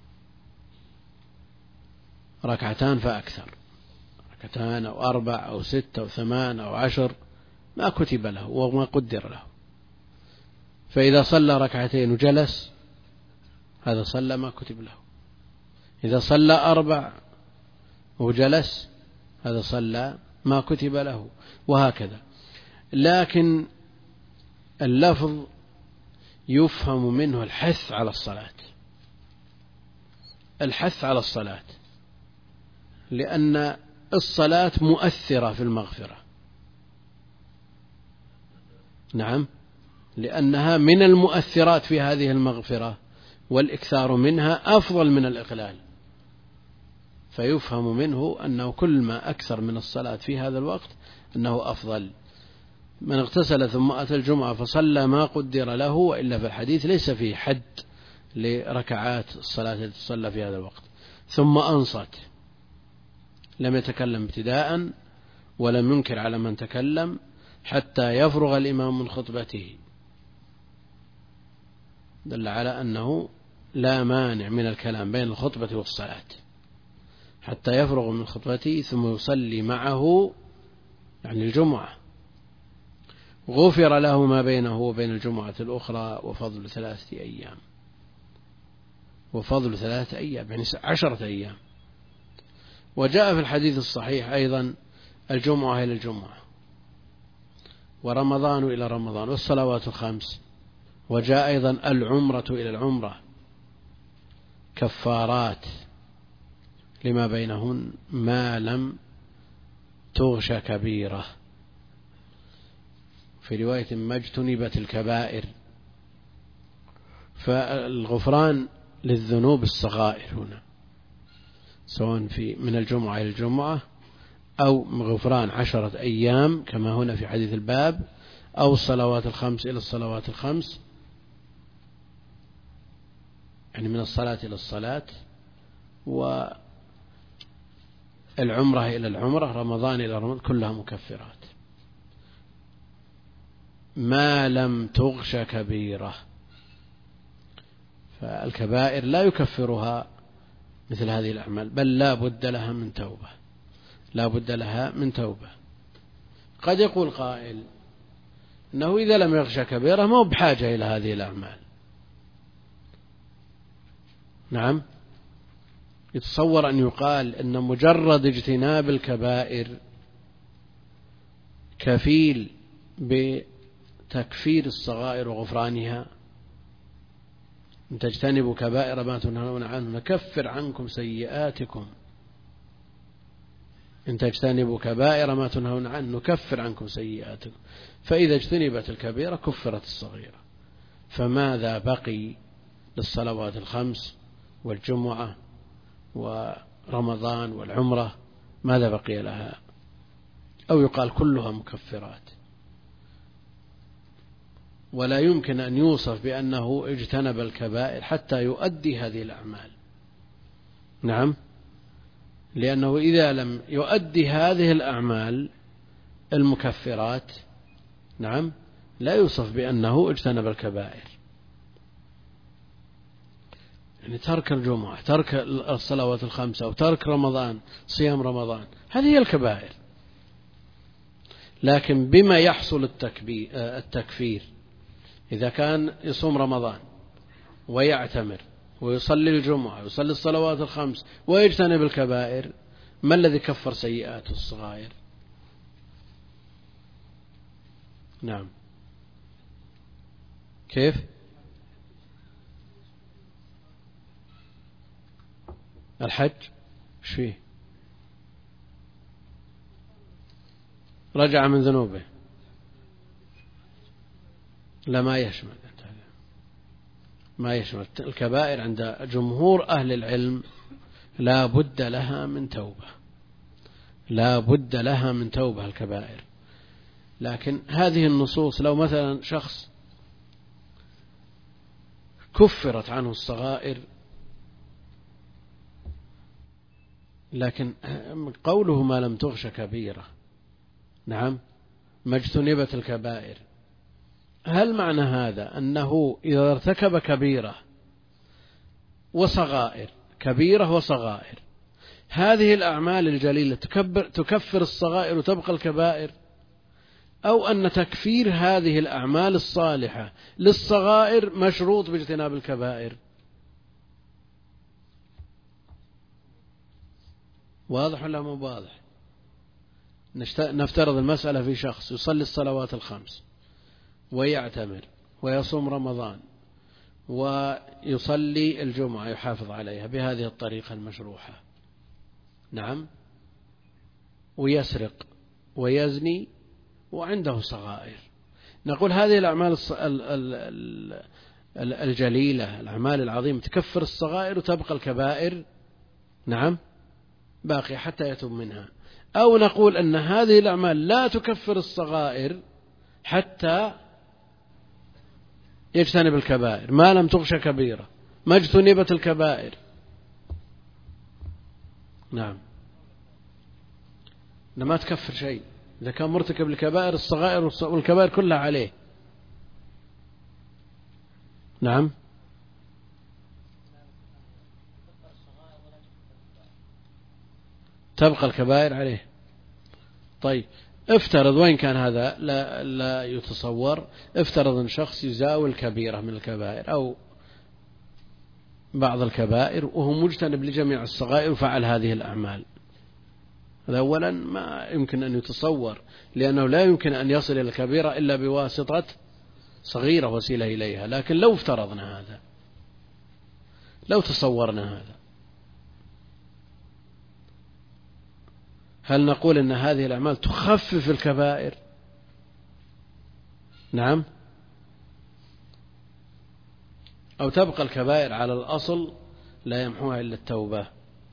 ركعتان فأكثر، ركعتان أو أربع أو ست أو ثمان أو عشر، ما كتب له وما قدر له. فإذا صلى ركعتين وجلس هذا صلى ما كتب له، إذا صلى أربع وجلس هذا صلى ما كتب له، وهكذا. لكن اللفظ يفهم منه الحث على الصلاة، الحث على الصلاة، لأن الصلاة مؤثرة في المغفرة. نعم، لأنها من المؤثرات في هذه المغفرة، والإكثار منها أفضل من الإقلال. فيفهم منه أنه كل ما أكثر من الصلاة في هذا الوقت أنه أفضل. من اغتسل ثم أتى الجمعة فصلى ما قدر له، وإلا في الحديث ليس فيه حد لركعات الصلاة التي تصلى في هذا الوقت. ثم أنصت، لم يتكلم ابتداء ولم ينكر على من تكلم حتى يفرغ الإمام من خطبته، دل على أنه لا مانع من الكلام بين الخطبة والصلاة حتى يفرغ من خطبته ثم يصلي معه، يعني الجمعة. غفر له ما بينه وبين الجمعة الأخرى وفضل ثلاثة أيام، وفضل ثلاثة أيام يعني عشرة أيام. وجاء في الحديث الصحيح أيضا الجمعة إلى الجمعة، ورمضان إلى رمضان، والصلوات الخمس. وجاء أيضا العمرة إلى العمرة كفارات لما بينهن ما لم تغش كبيرة. في رواية ما اجتنبت الكبائر. فالغفران للذنوب الصغائر هنا سواء في من الجمعة إلى الجمعة أو غفران عشرة أيام كما هنا في حديث الباب، أو الصلوات الخمس إلى الصلوات الخمس، يعني من الصلاة إلى الصلاة، والعمرة إلى العمرة، رمضان إلى رمضان، كلها مكفرات ما لم تغش كبيرة. فالكبائر لا يكفرها مثل هذه الأعمال، بل لا بد لها من توبة، لا بد لها من توبة. قد يقول قائل أنه إذا لم يغش كبيرة ما هو بحاجة إلى هذه الأعمال. نعم، يتصور أن يقال أن مجرد اجتناب الكبائر كفيل بتكفير الصغائر وغفرانها. إن تجتنبوا كبائر ما تنهون عنه نكفر عنكم سيئاتكم، إن تجتنبوا كبائر ما تنهون عنه نكفر عنكم سيئاتكم. فإذا اجتنبت الكبيرة كفرت الصغيرة، فماذا بقي للصلوات الخمس والجمعة ورمضان والعمرة؟ ماذا بقي لها؟ أو يقال كلها مكفرات، ولا يمكن أن يوصف بأنه اجتنب الكبائر حتى يؤدي هذه الأعمال. نعم، لأنه إذا لم يؤدي هذه الأعمال المكفرات نعم لا يوصف بأنه اجتنب الكبائر. يعني ترك الجمعة، ترك الصلوات الخمسة، وترك رمضان، صيام رمضان، هذه هي الكبائر. لكن بما يحصل التكفير؟ إذا كان يصوم رمضان ويعتمر ويصلي الجمعة ويصلي الصلوات الخمس ويجتنب الكبائر، ما الذي كفر سيئاته الصغائر؟ نعم، كيف؟ الحج ايش فيه؟ رجع من ذنوبه، لا ما يشمل، ما يشمل الكبائر. عند جمهور أهل العلم لا بد لها من توبة، لا بد لها من توبة الكبائر. لكن هذه النصوص لو مثلا شخص كفرت عنه الصغائر، لكن قوله ما لم تغش كبيرة، نعم، ما اجتنبت الكبائر، هل معنى هذا أنه إذا ارتكب كبيرة وصغائر، كبيرة وصغائر، هذه الأعمال الجليلة تكفر الصغائر وتبقى الكبائر، أو أن تكفير هذه الأعمال الصالحة للصغائر مشروط باجتناب الكبائر؟ واضح ولا مو واضح؟ نفترض المسألة في شخص يصلي الصلوات الخمس ويعتمر ويصوم رمضان ويصلي الجمعة، يحافظ عليها بهذه الطريقة المشروحة، نعم، ويسرق ويزني وعنده صغائر. نقول هذه الأعمال الجليلة، الأعمال العظيمة تكفر الصغائر وتبقى الكبائر نعم باقي حتى يتوب منها. أو نقول أن هذه الأعمال لا تكفر الصغائر حتى يجتنب الكبائر، ما لم تغش كبيرة، ما اجتنبت الكبائر. نعم، ما تكفر شيء إذا كان مرتكب الكبائر، الصغائر والكبائر كلها عليه. نعم، تبقى الكبائر عليه. طيب افترض، وين كان هذا لا, لا يتصور، افترض أن شخص يزاول كبيرة من الكبائر أو بعض الكبائر وهو مجتنب لجميع الصغائر وفعل هذه الأعمال. هذا أولا ما يمكن أن يتصور، لأنه لا يمكن أن يصل إلى الكبيرة إلا بواسطة صغيرة وسيلة إليها. لكن لو افترضنا هذا، لو تصورنا هذا، هل نقول أن هذه الأعمال تخفف الكبائر؟ نعم، أو تبقى الكبائر على الأصل لا يمحوها إلا التوبة.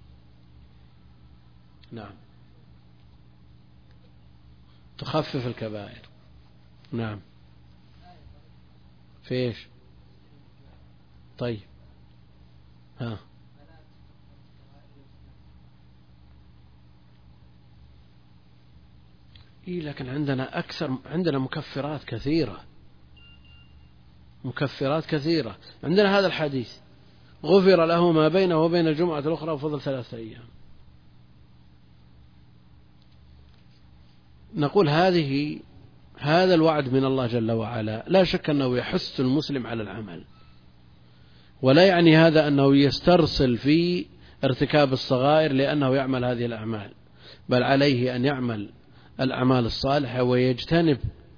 نعم، تخفف الكبائر. نعم، في إيش؟ طيب، ها، إيه لكن عندنا أكثر، عندنا مكفرات كثيرة، مكفرات كثيرة. عندنا هذا الحديث غفر له ما بينه وبين الجمعة الأخرى وفضل ثلاثة أيام. نقول هذه هذا الوعد من الله جل وعلا لا شك أنه يحث المسلم على العمل، ولا يعني هذا أنه يسترسل في ارتكاب الصغائر لأنه يعمل هذه الأعمال، بل عليه أن يعمل الأعمال الصالحة ويجتنب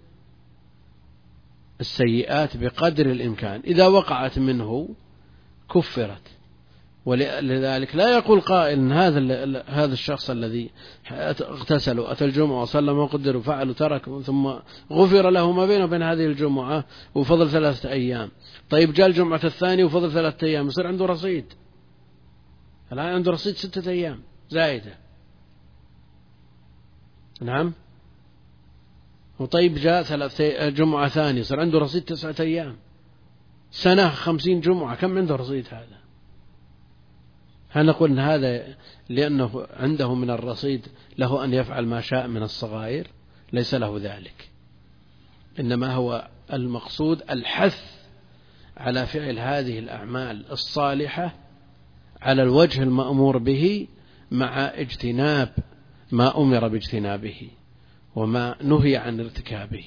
السيئات بقدر الإمكان. إذا وقعت منه كفرت. ولذلك لا يقول قائل هذا هذا الشخص الذي اغتسل وأتى الجمعة وصلى ما قدر وفعل وترك ثم غفر له ما بينه وبين هذه الجمعة وفضل ثلاثة أيام، طيب جاء الجمعة الثانية وفضل ثلاثة أيام، يصير عنده رصيد، الآن عنده رصيد ستة أيام زائدة. نعم، وطيب جاء ثلاثة جمعة ثانية صار عنده رصيد تسعة أيام، سنة خمسين جمعة، كم عنده رصيد هذا؟ هل نقول إن هذا لأنه عنده من الرصيد له أن يفعل ما شاء من الصغائر؟ ليس له ذلك، إنما هو المقصود الحث على فعل هذه الأعمال الصالحة على الوجه المأمور به مع اجتناب ما أمر باجتنابه وما نهي عن ارتكابه.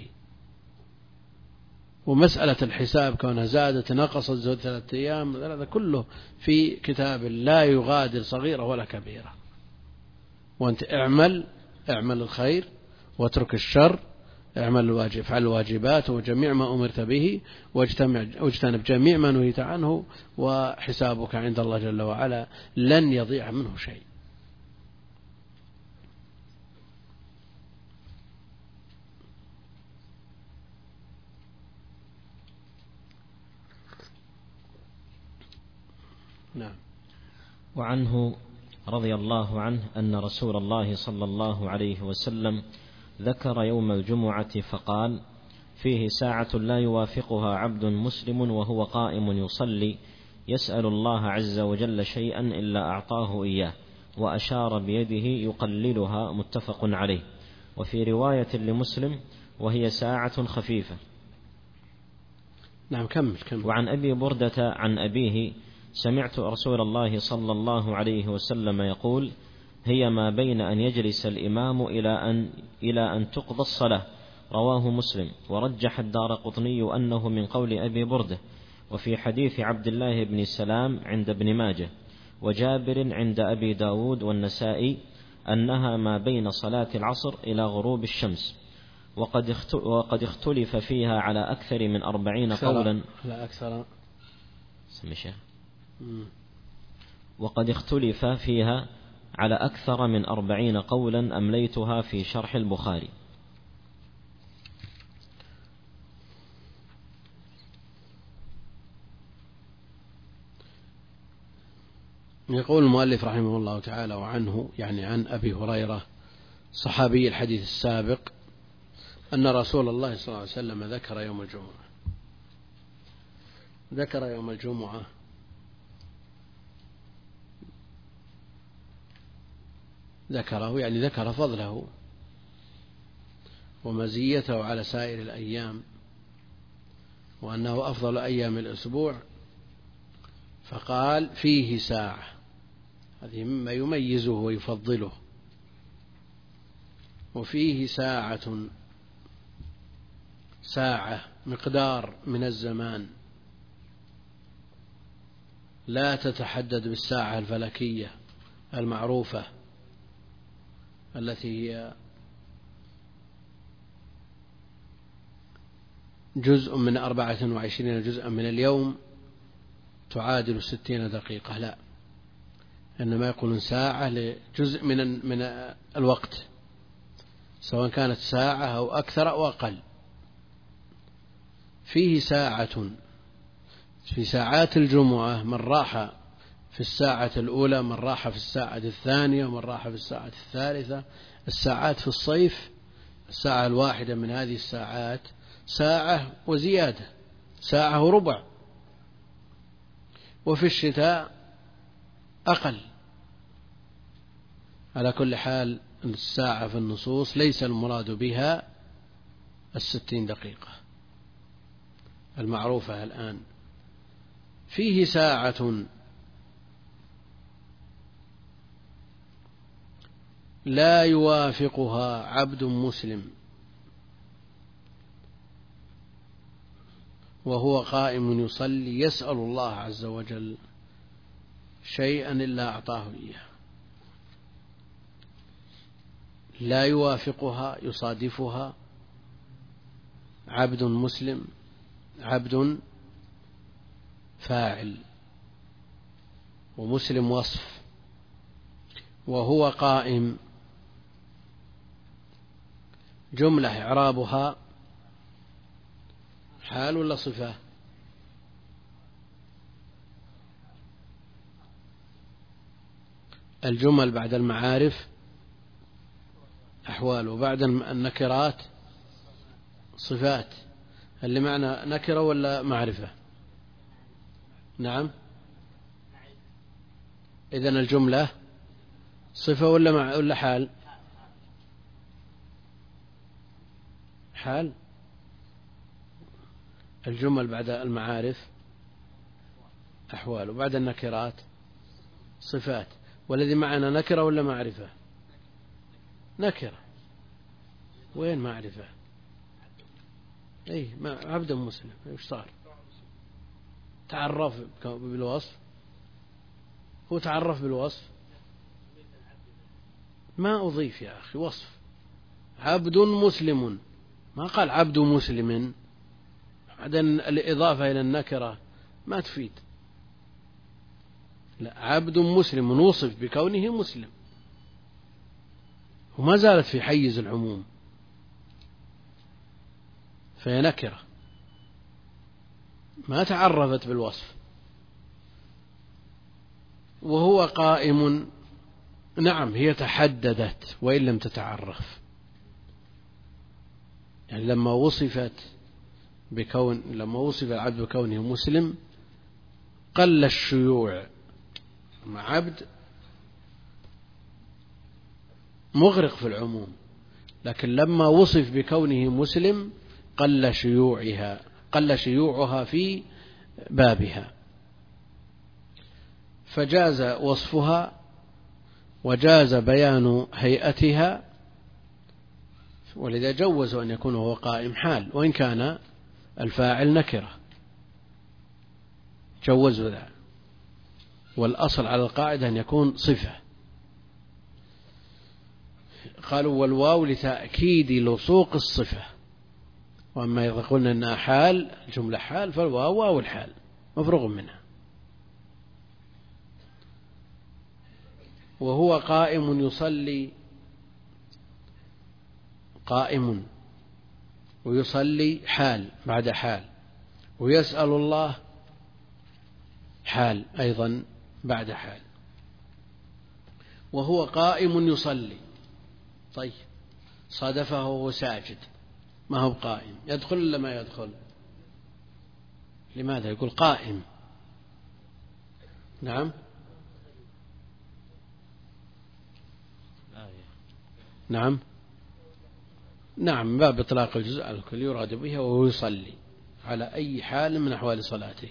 ومسألة الحساب كونها زادت نقصت زود ثلاثة أيام هذا كله في كتاب لا يغادر صغيرة ولا كبيرة. وأنت اعمل اعمل الخير واترك الشر، اعمل الواجب، افعل الواجبات وجميع ما أمرت به واجتنب جميع ما نهيت عنه، وحسابك عند الله جل وعلا لن يضيع منه شيء. نعم. وعنه رضي الله عنه أن رسول الله صلى الله عليه وسلم ذكر يوم الجمعة فقال: فيه ساعة لا يوافقها عبد مسلم وهو قائم يصلي يسأل الله عز وجل شيئا إلا أعطاه إياه، وأشار بيده يقللها، متفق عليه. وفي رواية لمسلم: وهي ساعة خفيفة. نعم، كمل كمل. وعن أبي بردة عن أبيه: سمعت رسول الله صلى الله عليه وسلم يقول: هي ما بين أن يجلس الإمام إلى أن, إلى أن تقضى الصلاة. رواه مسلم. ورجح الدارقطني أنه من قول أبي بردة. وفي حديث عبد الله بن سلام عند ابن ماجه وجابر عند أبي داود والنسائي أنها ما بين صلاة العصر إلى غروب الشمس. وقد اختلف فيها على أكثر من أربعين قولا. لا أكثر. سمي شيخ. وقد اختلف فيها على أكثر من أربعين قولا أمليتها في شرح البخاري. يقول المؤلف رحمه الله تعالى: وعنه يعني عن أبي هريرة صحابي الحديث السابق أن رسول الله صلى الله عليه وسلم ذكر يوم الجمعة ذكر يوم الجمعة ذكره يعني ذكر فضله ومزيته على سائر الأيام، وأنه أفضل أيام الأسبوع، فقال: فيه ساعة، هذه مما يميزه ويفضله. وفيه ساعة، ساعة مقدار من الزمان لا تتحدد بالساعة الفلكية المعروفة التي هي جزء من أربعة وعشرين جزءا من اليوم تعادل ستين دقيقة، لا، إنما يقولون ساعة لجزء من من الوقت، سواء كانت ساعة أو أكثر أو أقل. فيه ساعة في ساعات الجمعة، من راح في الساعة الأولى، من راح في الساعة الثانية، ومن راح في الساعة الثالثة. الساعات في الصيف الساعة الواحدة من هذه الساعات ساعة وزيادة، ساعة وربع، وفي الشتاء أقل. على كل حال الساعة في النصوص ليس المراد بها الستين دقيقة المعروفة الآن. فيه ساعة لا يوافقها عبد مسلم وهو قائم يصلي يسأل الله عز وجل شيئا إلا أعطاه إياه. لا يوافقها يصادفها عبد مسلم، عبد فاعل، ومسلم وصف، وهو قائم جملة إعرابها حال ولا صفة؟ الجمل بعد المعارف أحوال، وبعد النكرات صفات. اللي معنى نكرة ولا معرفة؟ نعم. إذن الجملة صفة ولا مع ولا حال؟ حال. الجمل بعد المعارف أحوال، وبعد النكرات صفات. والذي معنا نكرة ولا معرفة؟ نكرة. وين معرفة؟ أي عبد مسلم. إيش صار؟ تعرف بالوصف، هو تعرف بالوصف، ما أضيف يا أخي وصف. عبد مسلم، ما قال عبد مسلم. بعدين الإضافة إلى النكرة ما تفيد. لا، عبد مسلم وصف بكونه مسلم، وما زالت في حيز العموم، فهي نكرة ما تعرفت بالوصف. وهو قائم، نعم هي تحددت وإن لم تتعرف. يعني لما وصفت بكون لما وصف العبد بكونه مسلم قل الشيوع، مع عبد مغرق في العموم، لكن لما وصف بكونه مسلم قل شيوعها قل شيوعها في بابها، فجاز وصفها وجاز بيان هيئتها. ولذا جوزوا أن يكون هو قائم حال وإن كان الفاعل نكرة، جوزوا ذا. والأصل على القاعدة أن يكون صفة. قالوا والواو لتأكيد لصوق الصفة، وأما إذا قلنا أنها حال الجملة حال فالواو واو الحال مفروغ منها. وهو قائم يصلي، قائم ويصلي حال بعد حال، ويسأل الله حال أيضا بعد حال. وهو قائم يصلي، طيب صادفه وهو ساجد ما هو قائم، يدخل ولا ما يدخل؟ لماذا يقول قائم؟ نعم نعم نعم باب إطلاق الجزء على الكل يراد به وهو يصلي على أي حال من أحوال صلاته.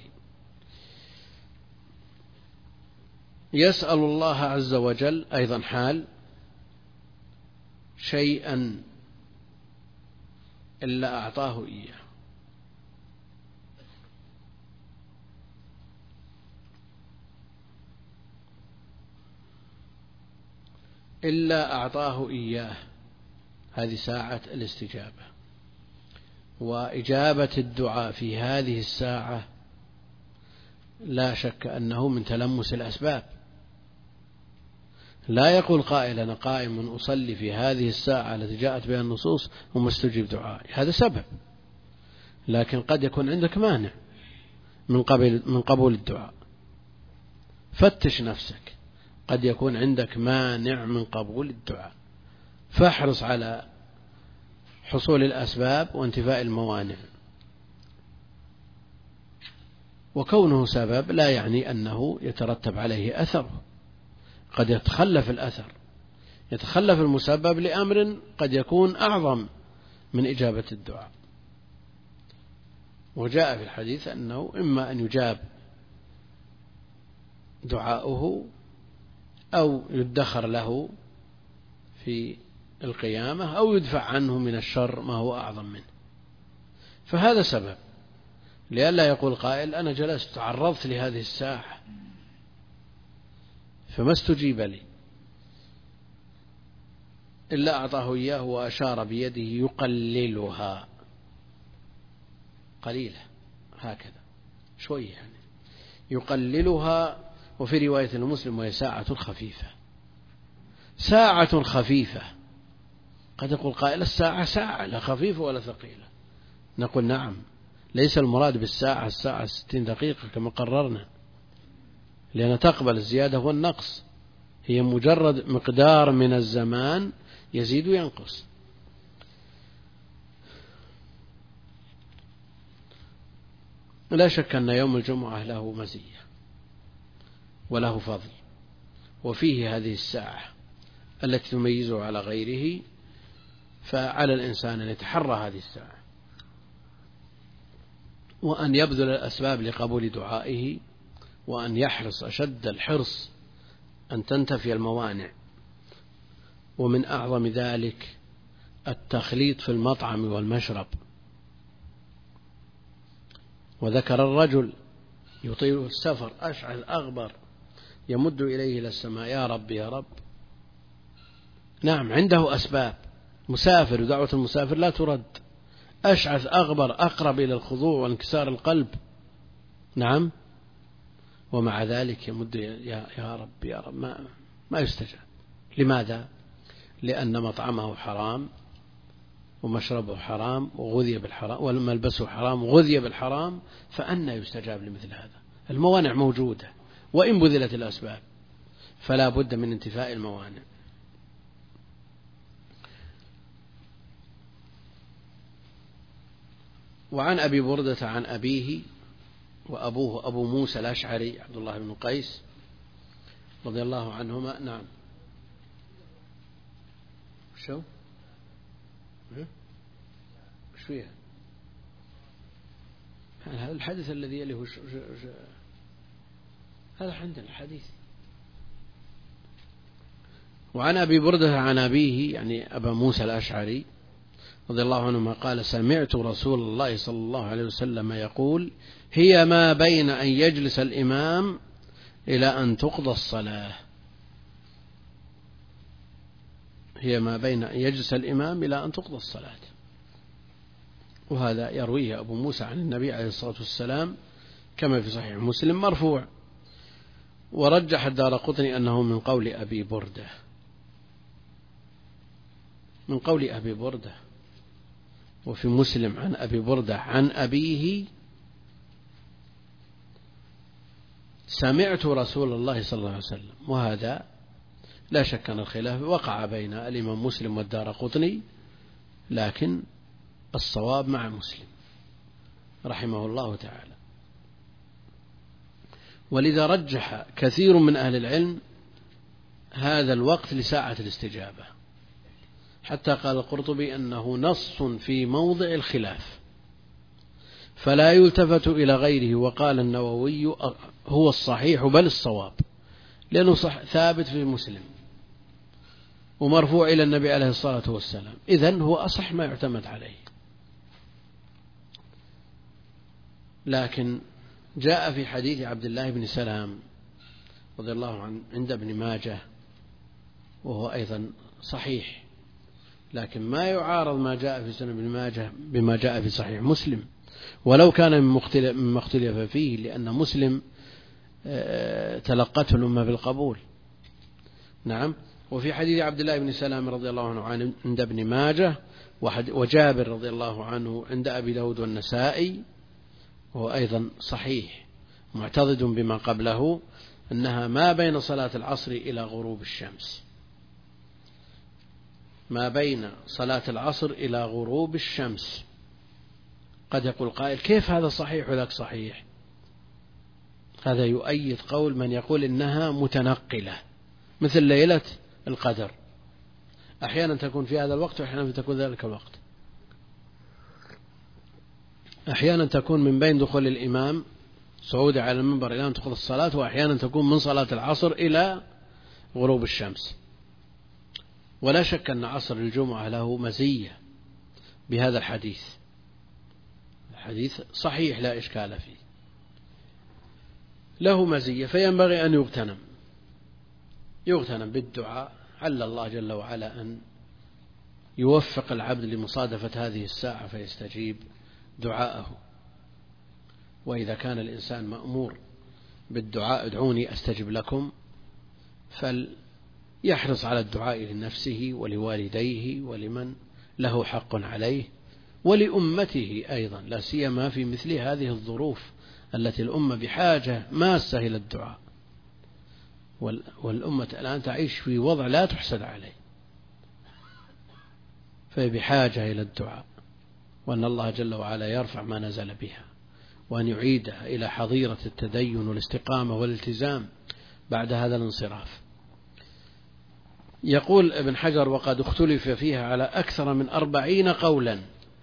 يسأل الله عز وجل أيضا حال شيئا إلا أعطاه إياه. إلا أعطاه إياه، هذه ساعة الاستجابة. وإجابة الدعاء في هذه الساعة لا شك أنه من تلمس الأسباب. لا يقول قائل أنا قائم أصلي في هذه الساعة التي جاءت بها النصوص ومستجيب دعائي، هذا سبب، لكن قد يكون عندك مانع من قبل من قبول الدعاء. فتش نفسك، قد يكون عندك مانع من قبول الدعاء، فاحرص على حصول الأسباب وانتفاء الموانع. وكونه سبب لا يعني أنه يترتب عليه أثر، قد يتخلف الأثر، يتخلف المسبب لأمر قد يكون أعظم من إجابة الدعاء. وجاء في الحديث أنه إما أن يجاب دعاؤه أو يدخر له في القيامة أو يدفع عنه من الشر ما هو أعظم منه. فهذا سبب، لئلا يقول قائل أنا جلست تعرضت لهذه الساعة فما استجيب لي، إلا أعطاه إياه وأشار بيده يقللها، قليلة هكذا شوية يعني يقللها. وفي رواية المسلم وهي ساعة خفيفة، ساعة خفيفة. قد يقول قائل الساعة ساعة لا خفيفة ولا ثقيلة، نقول نعم، ليس المراد بالساعة الساعة ستين دقيقة كما قررنا، لأن تقبل الزيادة والنقص، هي مجرد مقدار من الزمان يزيد وينقص. لا شك أن يوم الجمعة له مزية وله فضل، وفيه هذه الساعة التي تميزه على غيره، فعلى الإنسان أن يتحرى هذه الساعة وأن يبذل الأسباب لقبول دعائه، وأن يحرص أشد الحرص أن تنتفي الموانع. ومن أعظم ذلك التخليط في المطعم والمشرب. وذكر الرجل يطيل السفر أشعث أغبر يمد إليه إلى السماء يا رب يا رب. نعم عنده أسباب، مسافر، ودعوة المسافر لا ترد. أشعث أغبر أقرب إلى الخضوع وانكسار القلب، نعم، ومع ذلك يمد يا, يا رب يا رب، ما, ما يستجاب. لماذا؟ لأن مطعمه حرام ومشربه حرام وغذي بالحرام وملبسه حرام وغذي بالحرام، فأنى يستجاب لمثل هذا؟ الموانع موجودة وإن بذلت الأسباب، فلا بد من انتفاء الموانع. وعن أبي بردة عن أبيه، وأبوه أبو موسى الأشعري عبد الله بن قيس رضي الله عنهما. نعم شو وش فيها؟ هذا الحديث الذي يليه ش... ش... ش... هذا عندنا الحديث. وعن أبي بردة عن أبيه يعني أبا موسى الأشعري رضي الله عنهما قال سمعت رسول الله صلى الله عليه وسلم يقول هي ما بين أن يجلس الإمام إلى أن تقضى الصلاة. هي ما بين أن يجلس الإمام إلى أن تقضى الصلاة. وهذا يرويه أبو موسى عن النبي عليه الصلاة والسلام كما في صحيح مسلم مرفوع. ورجح الدارقطني أنه من قول أبي بردة، من قول أبي بردة. وفي مسلم عن أبي بردة عن أبيه سمعت رسول الله صلى الله عليه وسلم. وهذا لا شك أن الخلاف وقع بين الإمام مسلم والدارقطني، لكن الصواب مع مسلم رحمه الله تعالى. ولذا رجح كثير من أهل العلم هذا الوقت لساعة الاستجابة، حتى قال القرطبي أنه نص في موضع الخلاف فلا يلتفت إلى غيره. وقال النووي هو الصحيح بل الصواب، لأنه صح ثابت في مسلم ومرفوع إلى النبي عليه الصلاة والسلام، إذن هو أصح ما يعتمد عليه. لكن جاء في حديث عبد الله بن سلام رضي الله عنه عند ابن ماجه وهو أيضا صحيح، لكن ما يعارض ما جاء في سنن ابن ماجه بما جاء في صحيح مسلم، ولو كان مما اختلف فيه، لأن مسلم تلقته الأمة بالقبول. نعم، وفي حديث عبد الله بن سلام رضي الله عنه عند ابن ماجه، وجابر رضي الله عنه عند أبي داود والنسائي، وهو أيضا صحيح معتضد بما قبله، أنها ما بين صلاة العصر إلى غروب الشمس، ما بين صلاة العصر إلى غروب الشمس. قد يقول قائل كيف هذا صحيح وذاك صحيح؟ هذا يؤيد قول من يقول إنها متنقلة، مثل ليلة القدر، أحيانا تكون في هذا الوقت وأحيانا تكون ذلك الوقت، أحيانا تكون من بين دخول الإمام صعود على المنبر إلى أن تدخل الصلاة، وأحيانا تكون من صلاة العصر إلى غروب الشمس. ولا شك أن عصر الجمعة له مزية بهذا الحديث، الحديث صحيح لا إشكال فيه، له مزية، فينبغي أن يغتنم يغتنم بالدعاء، عل الله جل وعلا أن يوفق العبد لمصادفة هذه الساعة فيستجيب دعاءه. وإذا كان الإنسان مأمور بالدعاء ادعوني أستجب لكم، فليحرص على الدعاء لنفسه ولوالديه ولمن له حق عليه ولأمته أيضا، لا سيما في مثل هذه الظروف التي الأمة بحاجة ماسة إلى الدعاء، والأمة الآن تعيش في وضع لا تحسد عليه، فهي بحاجة إلى الدعاء، وأن الله جل وعلا يرفع ما نزل بها، وأن يعيدها إلى حظيرة التدين والاستقامة والالتزام بعد هذا الانصراف. يقول ابن حجر وقد اختلف فيها على أكثر من أربعين قولا،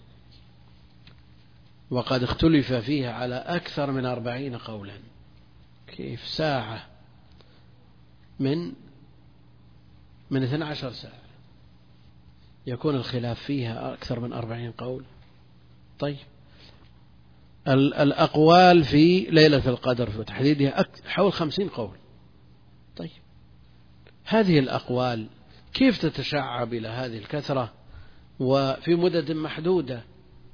وقد اختلف فيها على أكثر من أربعين قولا. كيف ساعة من من اثنى عشر ساعة يكون الخلاف فيها أكثر من أربعين قول؟ طيب الأقوال في ليلة القدر وتحديدها حول خمسين قول. طيب هذه الأقوال كيف تتشعب إلى هذه الكثرة وفي مدد محدودة؟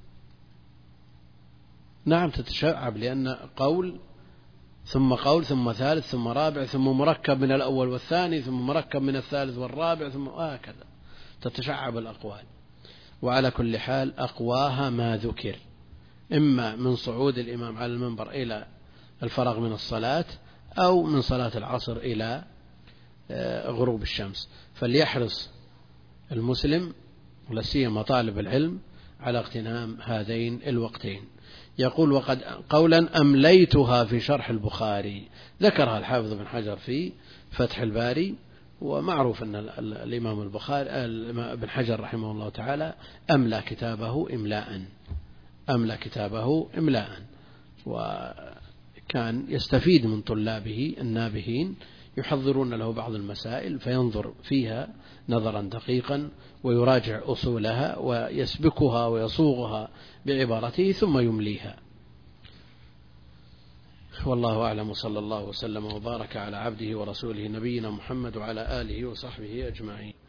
نعم تتشعب، لأن قول ثم قول ثم ثالث ثم رابع ثم مركب من الأول والثاني ثم مركب من الثالث والرابع ثم هكذا تتشعب الأقوال. وعلى كل حال أقواها ما ذكر، إما من صعود الإمام على المنبر إلى الفراغ من الصلاة، أو من صلاة العصر إلى غروب الشمس. فليحرص المسلم ولا سيما طالب العلم على اغتنام هذين الوقتين. يقول وقد قولا أمليتها في شرح البخاري، ذكرها الحافظ بن حجر في فتح الباري، ومعروف أن الإمام البخاري ابن حجر رحمه الله تعالى أملى كتابه إملاء أملى كتابه إملاء وكان يستفيد من طلابه النابهين يحضرون له بعض المسائل فينظر فيها نظرا دقيقا ويراجع أصولها ويسبكها ويصوغها بعبارته ثم يمليها. والله أعلم، صلى الله وسلم وبارك على عبده ورسوله نبينا محمد وعلى آله وصحبه أجمعين.